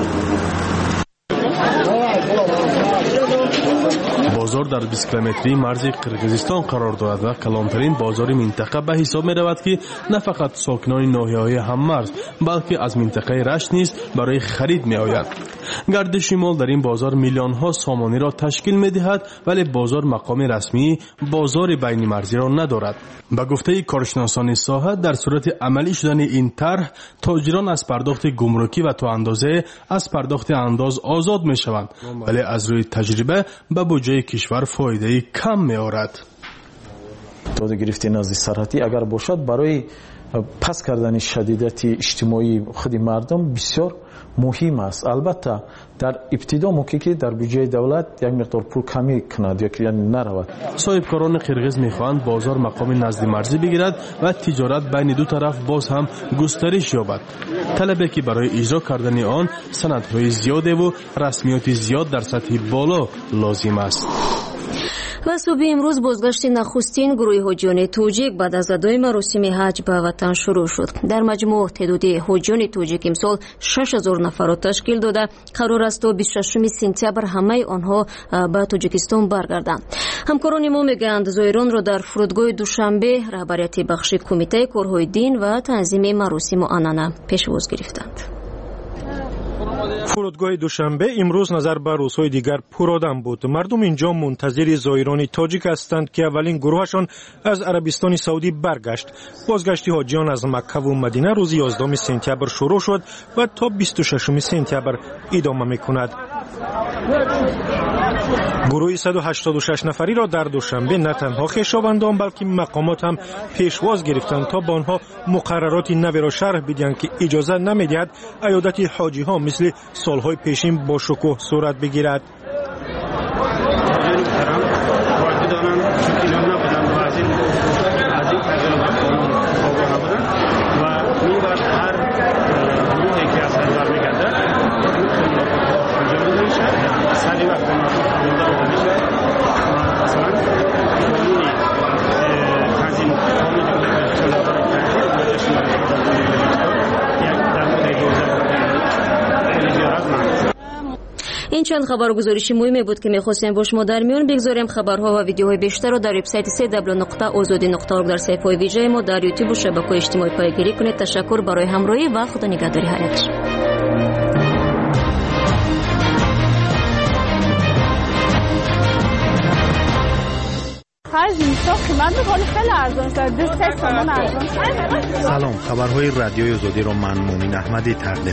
бозор дар бист километрии марзи қирғизистон қарор дорад ва калонтарин бозори минтақа ба ҳисоб меравад ки на фақат сокинони ноҳияҳои ҳаммарз балки аз минтақаи Рашт низ барои харид меояд. гардиши мол дар ин бозор миллионҳо сомониро ташкил медиҳад, вале бозор мақоми расмии бозори байни марзиро надорад. ба гуфтаи коршиносони соҳа дар сурати амалӣ шудани ин тарҳ тоҷирон аз пардохти гумрукӣ ва то андозе аз пардохти андоз озод мешаванд, вале аз рӯи таҷриба ба буҷаи кишвар фоидаи кам меорад. дода гирифти назди сарҳатӣ агар бошад барои паст кардани шадидати иҷтимоии худи мардум бисёр муҳим аст. албатта дар ибтидо мумкин ки дар буҷаи давлат як миқдор пул камӣ кунад ёки наравад. соҳибкорони қирғиз мехоҳанд бозор мақоми назди марзӣ бигирад ва тиҷорат байни ду тараф боз ҳам густариш ёбад. талабе ки барои иҷро кардани он санадҳои зиёдеву расмиёти зиёд дар сатҳи боло лозим аст. ва субҳи имрӯз бозгашти нахустин гурӯҳи ҳоҷиёни тоҷик баъд аз адои маросими ҳаҷ ба ватан шурӯъ шуд. дар маҷмӯъ теъдоди ҳоҷиёни тоҷик имсол шаш ҳазор нафарро ташкил дода қарор аст то бисту шашуми сентябр ҳамаи онҳо ба Тоҷикистон баргарданд. ҳамкорони мо мегӯянд зоиронро дар фурудгоҳи душанбе раҳбарияти бахши кумитаи корҳои дин ва танзими маросиму анъана пешвоз гирифтанд. фурудгоҳи душанбе имрӯз назар ба рӯзҳои дигар пуродам буд. мардум инҷо мунтазири зоирони тоҷик ҳастанд ки аввалин гурӯҳашон аз Арабистони Саудӣ баргашт. бозгашти ҳоҷиён аз Маккаву Мадина рӯзи ёздаҳуми сентябр шурӯъ шуд ва то бисту шашуми сентябр идома мекунад. гурӯҳи саду ҳаштоду шаш нафариро дар душанбе на танҳо хешовандон балки мақомот ҳам пешвоз гирифтанд то ба онҳо муқаррароти наверо шарҳ бидиҳанд ки иҷоза намедиҳад айодати ҳоҷиҳо мисли солҳои пешин бо шукӯҳ сурат бигирад. چند خبرگزارش مهمی بود که می‌خواستیم با شما در میان بگذاریم. خبرها و ویدیوهای بیشتر را در وبسایت دبلیو دبلیو دبلیو نقطه آزادی نقطه اورگ در صفحه ویژه ما در یوتیوب و شبکه‌های اجتماعی پیگیری کنید. تشکر برای همراهی و خدا نگهداری حیاتتون. سلام، خبرهای رادیوی آزادی رو من مومن احمدی تقدیم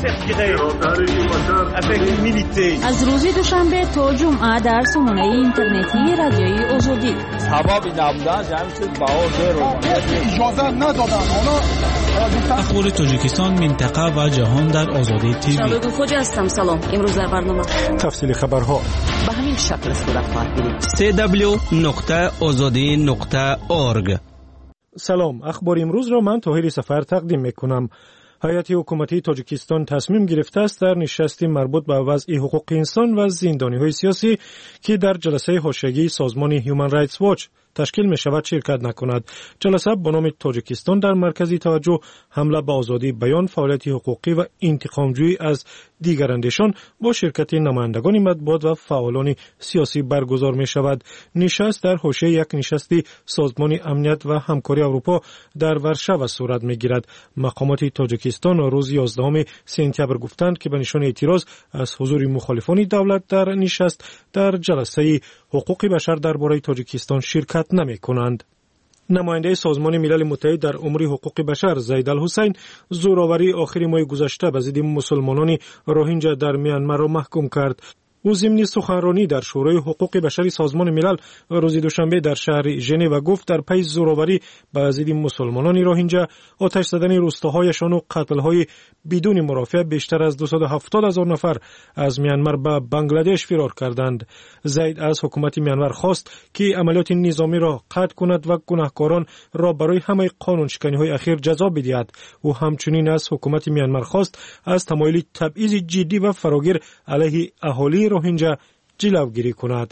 می‌کنم. از روز دوشنبه تا جمعه در سامانه اینترنتی رادیوی آزادی. سبب نبودن جمع شد باور رو اجازه ندادن. حالا اخبار تاجیکستان، منطقه و جهان در آزادی تیوی. شبکه خوجا هستم. سلام. امروز در برنامه تفصیل خبرها به همین شکل صورت خواهد گرفت. دبلیو دبلیو دبلیو نقطه آزادی نقطه اورگ. سلام، اخبار امروز را من طاهر سفر تقدیم میکنم. هیئت حکومتی تاجیکستان تصمیم گرفته است در نشستی مربوط به وضع حقوق انسان و زندانی‌های سیاسی که در جلسه حاشیه‌ای سازمان هیومن رایتس واچ تشکیل می شود شرکت نکند. جلسه با نام تاجیکستان در مرکز توجه حمله به آزادی بیان، فعالیت حقوقی و انتقامجویی از دیگر اندیشان با شرکت نمایندگان مطبوعات و فعالان سیاسی برگزار می شود. نشست در حاشیه یک نشست سازمان امنیت و همکاری اروپا در ورشو صورت می گیرد. مقامات تاجیکستان روز یازدهم سپتامبر گفتند که به نشان اعتراض از حضور مخالفان دولت در نشست در جلسه حقوق بشر درباره تاجیکستان شرکت نمی کنند. نماینده سازمان ملل متحد در امور حقوق بشر زید الحسین زوراوری آخر ماه گذشته به ضد مسلمانان روهینجا در میانمار را محکوم کرد. او ضمن سخنرانی در شورای حقوق بشری سازمان ملل روز دوشنبه در شهر ژنو گفت در پی زوراوری به ضد مسلمانان روهینجا، آتش زدن روستاهایشان و قتل‌های بدون مرافع بیشتر از دویست و هفتاد هزار نفر از میانمار به بنگلادش فرار کردند. زید از حکومت میانمار خواست که عملیات نظامی را قطع کند و گناهکاران را برای همه قانون شکنی‌های اخیر جزا بدهد. او همچنین از حکومت میانمار خواست از تمایل تبعیض جدی و فراگیر علیه اهالی روهینجا جلوگیری کند.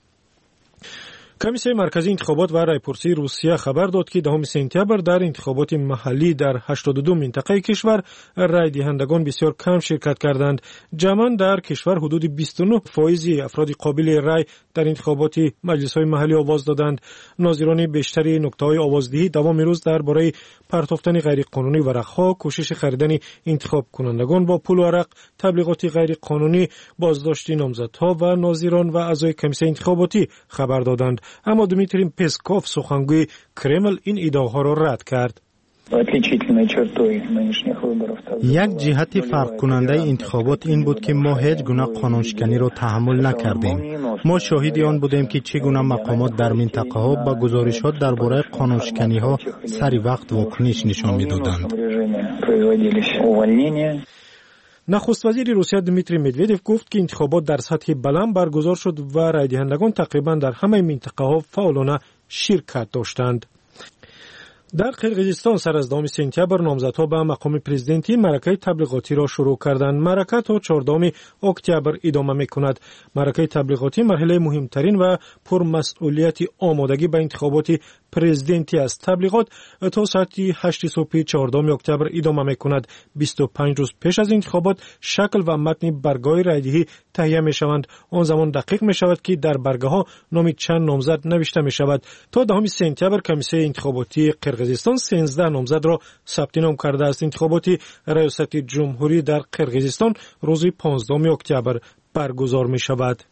کمیسیون مرکزی انتخابات و رایپرسی روسیه خبر داد که دهم سپتامبر در انتخابات محلی در هشتاد و دو منطقه کشور رای دهندگان بسیار کم شرکت کردند. جمعاً در کشور حدود بیست و نه فایز افراد قابل رای در انتخابات مجلس‌های محلی آواز دادند. ناظران بیشتری نقطه‌های آوازدهی دوام روز درباره پرتافتن غیرقانونی ورق‌ها، کوشش خریدن انتخاب کنندگان با پول و ورق، تبلیغات غیرقانونی، بازداشت نامزدها و ناظران و اعضای کمیسیون انتخاباتی خبر دادند. اما دمیتری پسکوف سخنگوی کرمل این ادعاها را رد کرد. یک جهت فرق کننده انتخابات این بود که ما هیچ گونه قانونشکنی را تحمل نکردیم. ما شاهد آن بودیم که چگونه مقامات در منطقه ها با گزارشات درباره قانونشکنی ها سری وقت واکنش نشان می‌دادند. نخست وزیر روسیه دمیتری مدودوف گفت که انتخابات در سطح بلند برگزار شد و رای دهندگان تقریبا در همه منطقه ها فعالانه شرکت داشتند. در قرقیزستان سر از دهم سپتامبر نامزدها به مقام پرزیدنتی معرکه تبلیغاتی را شروع کردند. معرکه تا چهاردهم اکتبر ادامه می‌کند. معرکه تبلیغاتی مرحله مهمترین و پرمسئولیت آمادگی به انتخابات پرزیدنتی است. تبلیغات تا ساعت هشت صبح چهاردهم اکتبر ادامه می‌کند. بیست و پنج روز پیش از انتخابات شکل و متن برگه‌های رایدهی تهیه می‌شوند. آن زمان دقیق می‌شود که در برگه‌ها نام چند نامزد نوشته می‌شود. تا دهم سپتامبر کمیسیون انتخاباتی قرقیزستان سیزده نامزد را ثبت نام کرده است. انتخابات ریاست جمهوری در قرقیزستان روز پانزدهم اکتبر برگزار می‌شود.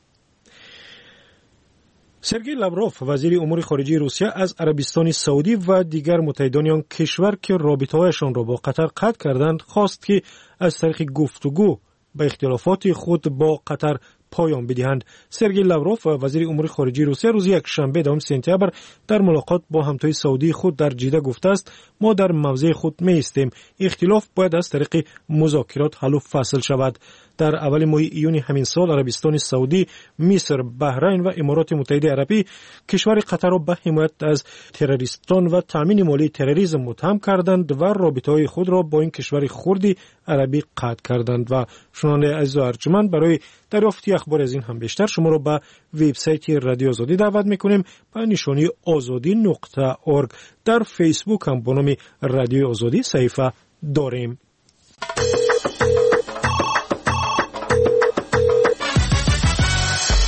سرگئی لاوروف وزیر امور خارجه روسیه از عربستان سعودی و دیگر متحدان آن کشور که رابطه‌هایشان را با قطر قطع کردند خواست که از طریق گفتگو به اختلافات خود با قطر پایان بدهند. سرگئی لاوروف وزیر امور خارجه روسیه روز یکشنبه دهم سپتامبر در ملاقات با همتای سعودی خود در جده گفته است ما در موضع خود می‌ایستیم. اختلاف باید از طریق مذاکرات حل و فصل شود. در اول ماه ایون همین سال عربستان سعودی، مصر، بحرین و امارات متحده عربی کشور قطر را به حمایت از تروریستان و تامین مالی تروریسم متهم کردند و رابطه‌های خود را با این کشور خردی عربی قطع کردند. و شنونده عزیز و ارجمند، برای دریافت اخبار از این هم بیشتر شما را به وبسایت رادیو آزادی دعوت می‌کنیم. با نشانی آزادی نقطه اورگ. در فیسبوک هم با نام رادیو آزادی صفحه داریم.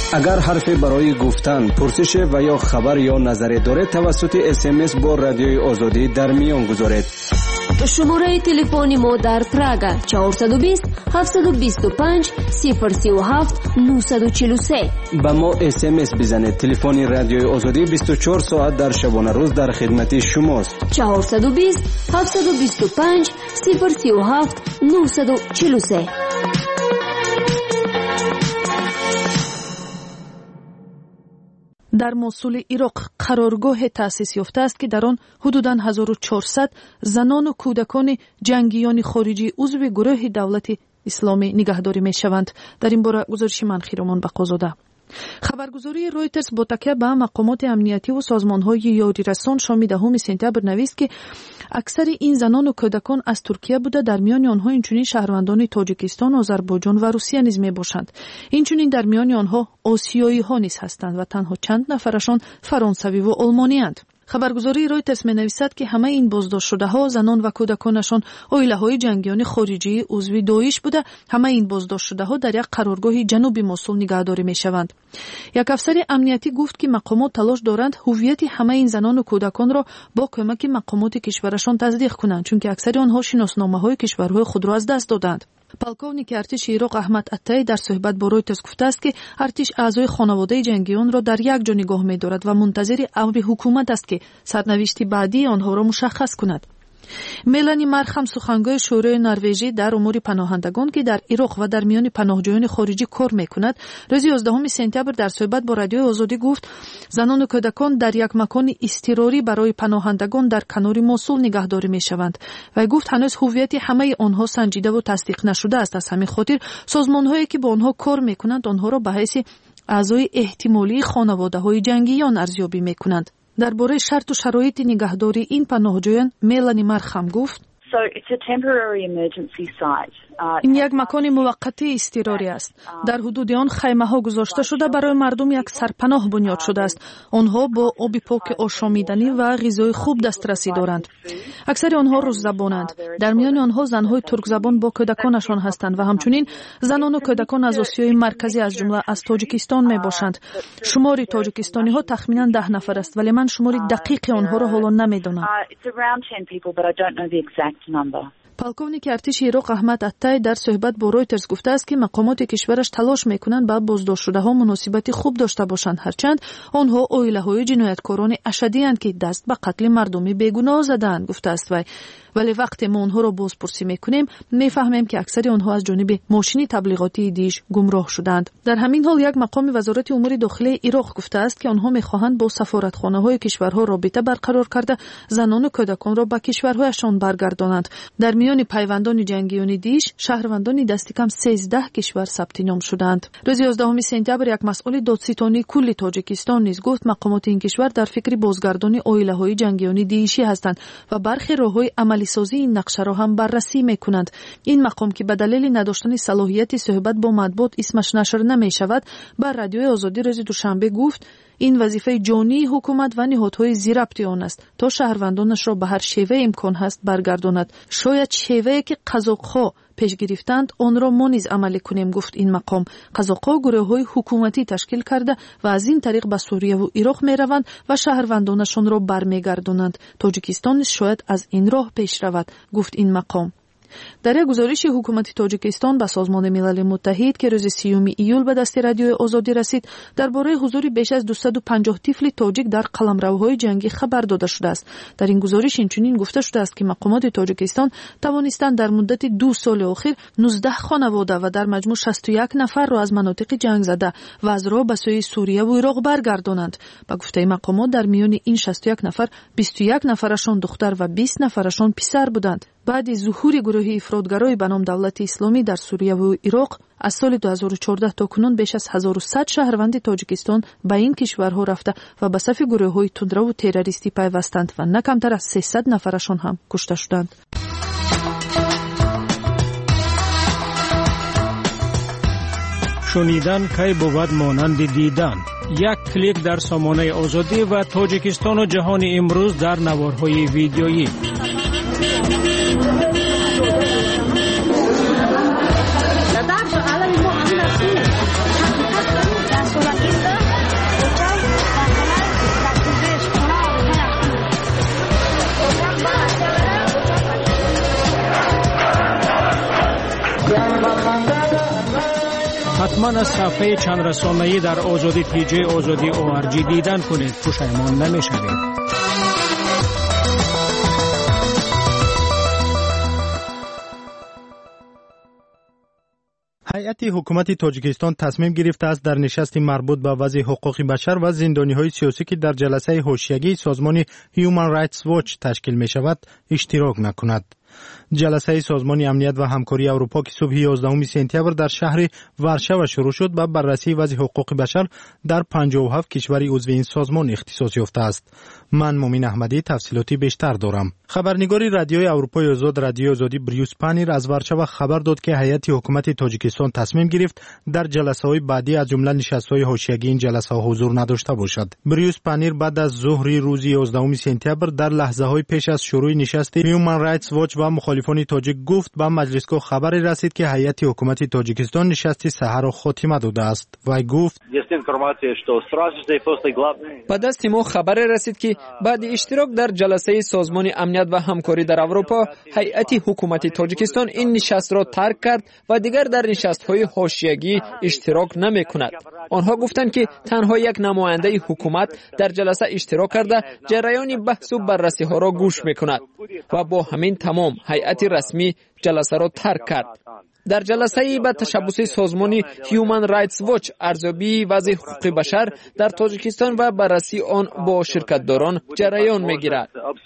اگر حرفی برای گفتن، پرسش و یا خبر یا نظری دارید توسط اس ام اس با رادیوی آزادی در میان گذارید. شماره تلفنی ما در پراگا چهارصد و بیست هفتصد و بیست و پنج صفر سی و هفت نهصد و چهل و سه. با ما اس ام اس بزنید. تلفن رادیوی آزادی بیست و چهار ساعت در شبانه روز در خدمت شماست. چهارصد و بیست هفتصد و بیست و پنج صفر سی و هفت نهصد و چهل و سه. در موصول عراق قرارگاه تأسیس یافته است که در آن حدوداً هزار و چهارصد زنان و کودکان جنگیان خارجی عضو گروه دولت اسلامی نگهداری می شوند. در این باره گزارش منخیرمان بقازاده. خبرگزاری رویترز با تکیه به مقامات امنیتی و سازمان‌های یاری رسان شام دهم سپتامبر نویست که اکثر این زنان و کودکان از ترکیه بوده، در میان آنها اینچنین شهروندان تاجیکستان، آذربایجان و روسیه نیز میباشند. اینچنین در میان آنها آسیایی‌ها نیز هستند و تنها چند نفرشان فرانسوی و آلمانی اند. خبرگزاری رویترز می نویسد که همه این بازداشت شده ها زنان و کودکانشان عائله های جنگیان خارجی عضو داعش بوده. همه این بازداشت شده ها در یک قرارگاه جنوب موصل نگهداری می شوند. یک افسر امنیتی گفت که مقامات تلاش دارند هویت همه این زنان و کودکان را با کمک مقامات کشورشان تصدیق کنند، چون که اکثر آنها شناسنامه های کشورهای خود را از دست دادند. پالکونیک ارتش عراق احمد عطایی در صحبت با رویترز گفته است که ارتش اعضای خانواده جنگیان را در یک جا نگاه می‌دارد و منتظر امر حکومت است که سرنوشت بعدی آنها را مشخص کند. ملانی مرخم سخنگوی شورای نروژی در امور پناهندگان که در عراق و در میان پناهجویان خارجی کار می‌کند، روز یازدهم سپتامبر در صحبت با رادیوی آزادی گفت زنان و کودکان در یک مکان اضطراری برای پناهندگان در کنار موصل نگهداری می‌شوند و گفت هنوز هویت همه آنها سنجیده و تصدیق نشده است. از همین خاطر سازمان‌هایی که با آنها کار می‌کنند آنها را به حیث اعضای احتمالی خانواده‌های جنگیان ارزیابی می‌کنند. درباره شرط و شرایط نگهداری این پناهجویان ملانی مرخم گفت این یک مکان موقتی اضطراری است. در حدود آن خیمه ها گذاشته شده برای مردم یک سرپناه بنیاد شده است. آنها با آب پاک آشامیدنی و غذای خوب دسترسی دارند. اکثر آنها روس زبانند. در میان آنها زنهای ترک زبان با کودکانشان هستند و همچنین زنان و کودکان از آسیای مرکزی از جمله از تاجیکستان می باشند. شمار تاجیکستانی ها تخمینا ده نفر است، ولی من شمار دقیق آنها را حالا نمیدانم. پالکونیک ارتش عراق احمد عطایی در صحبت با رویترز گفته است که مقامات کشورش تلاش میکنند با بازداشت شده ها مناسبت خوب داشته باشند، هرچند آنها عائله های جنایتکاران اشدی اند که دست به قتل مردم بیگناه زدند. گفته است وی ولی وقتی ما آنها را بازپرسی میکنیم میفهمیم که اکثر آنها از جانب ماشین تبلیغاتی دیش گمراه شدند. در همین حال یک مقام وزارت امور داخلی عراق گفته است که آنها میخواهند با سفارتخانه های کشورها رابطه برقرار کرده زنان و کودکان را به کشورهایشان برگردانند. در میان پیوندان جنگیان دیش شهروندان دست کم سیزده کشور ثبت نام شدند. روز یازدهم سپتامبر یک مسئول دادستانی کل تاجیکستان نیز گفت مقامات این کشور در فکر بازگردانی عائله های جنگیان دیشی هستند و برخی راههای عملی سازی این نقشه را هم بررسی میکنند. این مقام که به دلیل نداشتن صلاحیت صحبت با مطبوعات اسمش نشر نمی شود، بر رادیوی آزادی روز دوشنبه گفت این وظیفه جانی حکومت و نهادهای زیربط آن است تا شهروندانش را به هر شیوه امکان هست برگرداند. شاید شیوهی که قزاق‌ها پیش گرفتند آن را ما نیز عملی کنیم، گفت این مقام. قزاق‌ها گروه‌های حکومتی تشکیل کرده و از این طریق به سوریه و عراق میروند و شهروندانشان را برمیگردانند. تاجیکستان شاید از این راه پیش رود، گفت این مقام. در یک گزارش حکومت تاجیکستان به سازمان ملل متحد که روز سیوم ایول به دست رادیوی آزادی رسید، درباره حضور بیش از دویست و پنجاه طفل تاجیک در قلمروهای جنگی خبر داده شده است. در این گزارش اینچنین گفته شده است که مقامات تاجیکستان توانستند در مدت دو سال اخیر نوزده خانواده و در مجموع شصت و یک نفر را از مناطق جنگ زده و از راه به سوی سوریه و عراق برگردانند. با گفته مقامات در میان این شصت و یک نفر بیست و یک نفرشان دختر و بیست نفرشان پسر بودند. بعد ظهور گروه افراطگرای به نام دولت اسلامی در سوریه و عراق از سال دو هزار و چهارده تا کنون بیش از هزار و صد شهروند تاجیکستان به این کشورها رفته و به صف گروه‌های تندرو و تروریستی پیوستند و نه کمتر از سیصد نفرشان هم کشته شدند. شنیدن کی بود مانند دیدن. یک کلیک در سامانه آزادی و تاجیکستان و جهان امروز در نوارهای ویدیویی. حتما از صفحه چند رسانه‌ای در آزادی تی جی آزادی او آر جی دیدن کنید. پشیمان نمی‌شوید. هیئت حکومت تاجیکستان تصمیم گرفته است در نشست مربوط به وضع حقوق بشر و زندانی‌های سیاسی که در جلسه حاشیه‌ای سازمان هیومن رایتس واچ تشکیل می‌شود اشتراک نکند. جلسه سازمان امنیت و همکاری اروپا که صبح یازدهم سپتامبر در شهر ورشو شروع شد با بررسی وضع حقوق بشر در پنجاه و هفت کشور عضو این سازمان اختصاص یافته است. من مومن احمدی تفصیلاتی بیشتر دارم. خبرنگاری رادیوی اروپای آزاد رادیو آزادی بریوس پانیر از ورشو خبر داد که هیئت حکومت تاجیکستان تصمیم گرفت در جلسه‌های بعدی از جمله نشست‌های حاشیه‌ای این جلسه‌ها حضور نداشته باشد. بریوس پانیر بعد از ظهر روز یازدهم سپتامبر در لحظه‌های پیش از شروع نشست هیومن رایتس واچ و مخالفان تاجیک گفت به مجلسگاه خبری رسید که هیئت حکومت تاجیکستان نشست سحر را خاتمه داده است. و گفت به دست ما خبر رسید که بعد اشتراک در جلسه سازمان امنیت و همکاری در اروپا هیئت حکومت تاجیکستان این نشست را ترک کرد و دیگر در نشست‌های حاشیه‌ای اشتراک نمی‌کند. آنها گفتند که تنها یک نماینده حکومت در جلسه اشتراک کرده جریان بحث و بررسی‌ها را گوش می‌کند و با همین تمام هیئت رسمی جلسه را ترک کرد. در جلسه ای به تشبث سازمان هیومن رایتس واچ ارزیابی وضع حقوق بشر در تاجیکستان و بررسی آن با شرکتداران جریان می‌گیرد.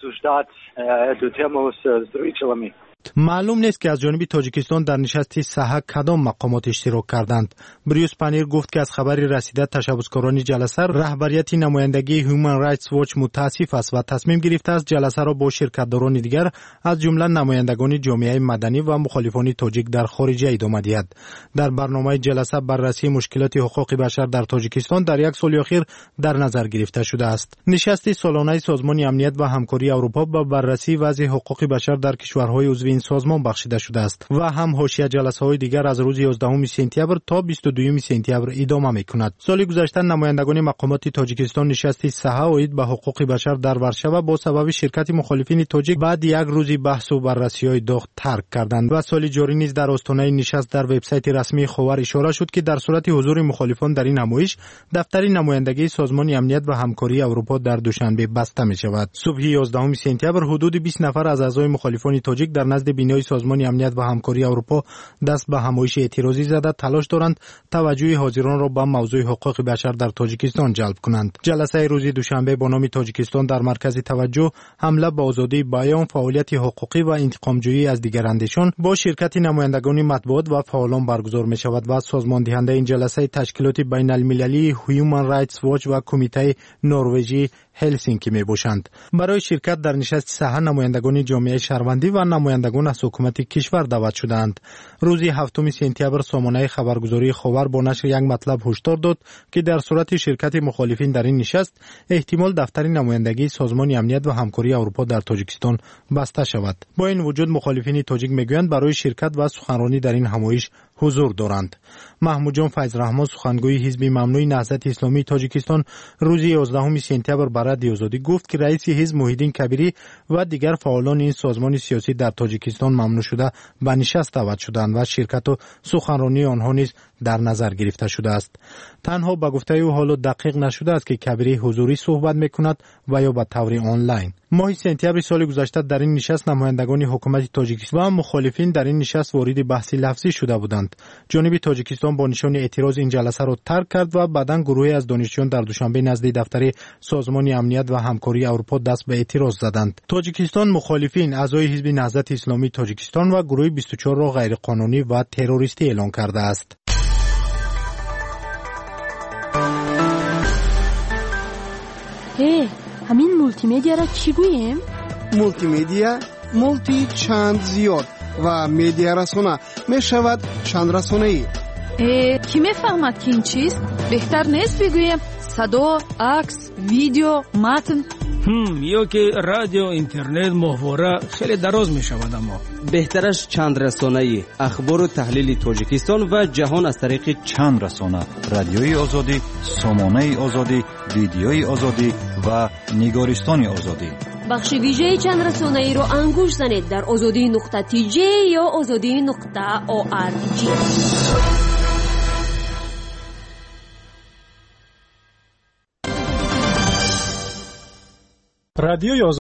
معلوم نیست که از جانب تاجیکستان در نشست سحر کدام مقامات اشتراک کردند. بریوس پانیر گفت که از خبری رسیده تشبثکاران جلسه رهبریت نمایندگی هیومن رایتس واچ متاسف است و تصمیم گرفته است جلسه را با شرکتداران دیگر از جمله نمایندگان جامعه مدنی و مخالفان تاجیک در خارج ادامه دهد. در برنامه جلسه بررسی مشکلات حقوق بشر در تاجیکستان در یک سال اخیر در نظر گرفته شده است. نشست سالانه سازمان امنیت و همکاری اروپا با بررسی وضع حقوق بشر در کشورهای عضو این سازمان بخشیده شده است و هم حاشیه جلسه‌های دیگر از روز یازدهم سپتامبر تا بیست و دوم سپتامبر ادامه می‌کند. سال گذشته نمایندگان مقامات تاجیکستان نشستی سحر اید به حقوق بشر در ورشو با سبب شرکت مخالفین تاجیک بعد یک روزی بحث و بررسی‌های داغ ترک کردند و سال جاری نیز در آستانه نشست در وبسایت رسمی خاور اشاره شد که در صورت حضور مخالفان در این نمایش دفتر نمایندگی سازمان امنیت و همکاری اروپا در دوشنبه بسته می‌شود. صبح یازدهم سپتامبر حدود بیست نفر از اعضای مخالفان تاجیک در نزد بینای سازمان امنیت و همکاری اروپا دست به همایش اعتراضی زده تلاش دارند توجه حاضران را به موضوع حقوق بشر در تاجیکستان جلب کنند. جلسه روز دوشنبه با نام تاجیکستان در مرکز توجه، حمله به آزادی بیان، فعالیت حقوقی و انتقامجویی از دیگراندیشان با شرکت نمایندگان مطبوعات و فعالان برگزار می شود و سازمان دهنده این جلسه تشکیلات بین المللی هیومن رایتس واچ و کمیته نروژی هلسینکی می باشند. برای شرکت در نشست سحر نمایندگان جامعه شهروندی و نمایندگان از حکومت کشور دعوت شدند. روز هفتم سپتامبر سامانه خبرگزاری خاور با نشر یک مطلب هشدار داد که در صورت شرکت مخالفین در این نشست احتمال دفتر نمایندگی سازمان امنیت و همکاری اروپا در تاجیکستان بسته شود. با این وجود مخالفین تاجیک میگویند برای شرکت و سخنرانی در این همایش حضور دارند. محمود جان فیض رحمان سخنگوی حزب ممنوع نهضت اسلامی تاجیکستان روز یازدهم سپتامبر بر رادیو آزادی گفت که رئیس حزب محیدین کبیری و دیگر فعالان این سازمان سیاسی در تاجیکستان ممنوع شده به نشست دعوت شدند و شرکت و سخنرانی آنها نیز در نظر گرفته شده است. تنها به گفته او حالا دقیق نشده است که کبیری حضوری صحبت میکند و یا به طور آنلاین. ماه سپتامبر سال گذشته در این نشست نمایندگان حکومت تاجیکستان و مخالفین در این نشست وارد بحث لفظی شده بودند. جانب تاجیکستان با نشان اعتراض این جلسه را ترک کرد و بعداً گروهی از دانشجویان در دوشنبه نزد دفتر سازمان امنیت و همکاری اروپا دست به اعتراض زدند. تاجیکستان مخالفین اعضای حزب نهضت اسلامی تاجیکستان و گروه بیست و چهار را غیرقانونی و تروریستی اعلام کرده است. هی، همین مولتی مدیا را چی گوییم؟ مولتی مدیا، مولتی چند زیاد و مدیا رسانه می شود چند رسانه ای. کی می فهمد که این چیست؟ بهتر نیست بگویم صدا، عکس، ویدیو، متن؟ هم یا که رادیو، اینترنت، ماهواره خیلی دراز می شود. اما بهترش چند رسانه‌ای، اخبار و تحلیل تاجیکستان و جهان از طریق چند رسانه: رادیوی آزادی، سامانه آزادی، ویدیوی آزادی و نگارستان آزادی. بخش ویژه چند رسانه‌ای رو انگوش زنید در آزادی نقطه تی جی یا آزادی نقطه او آر جی. رادیوی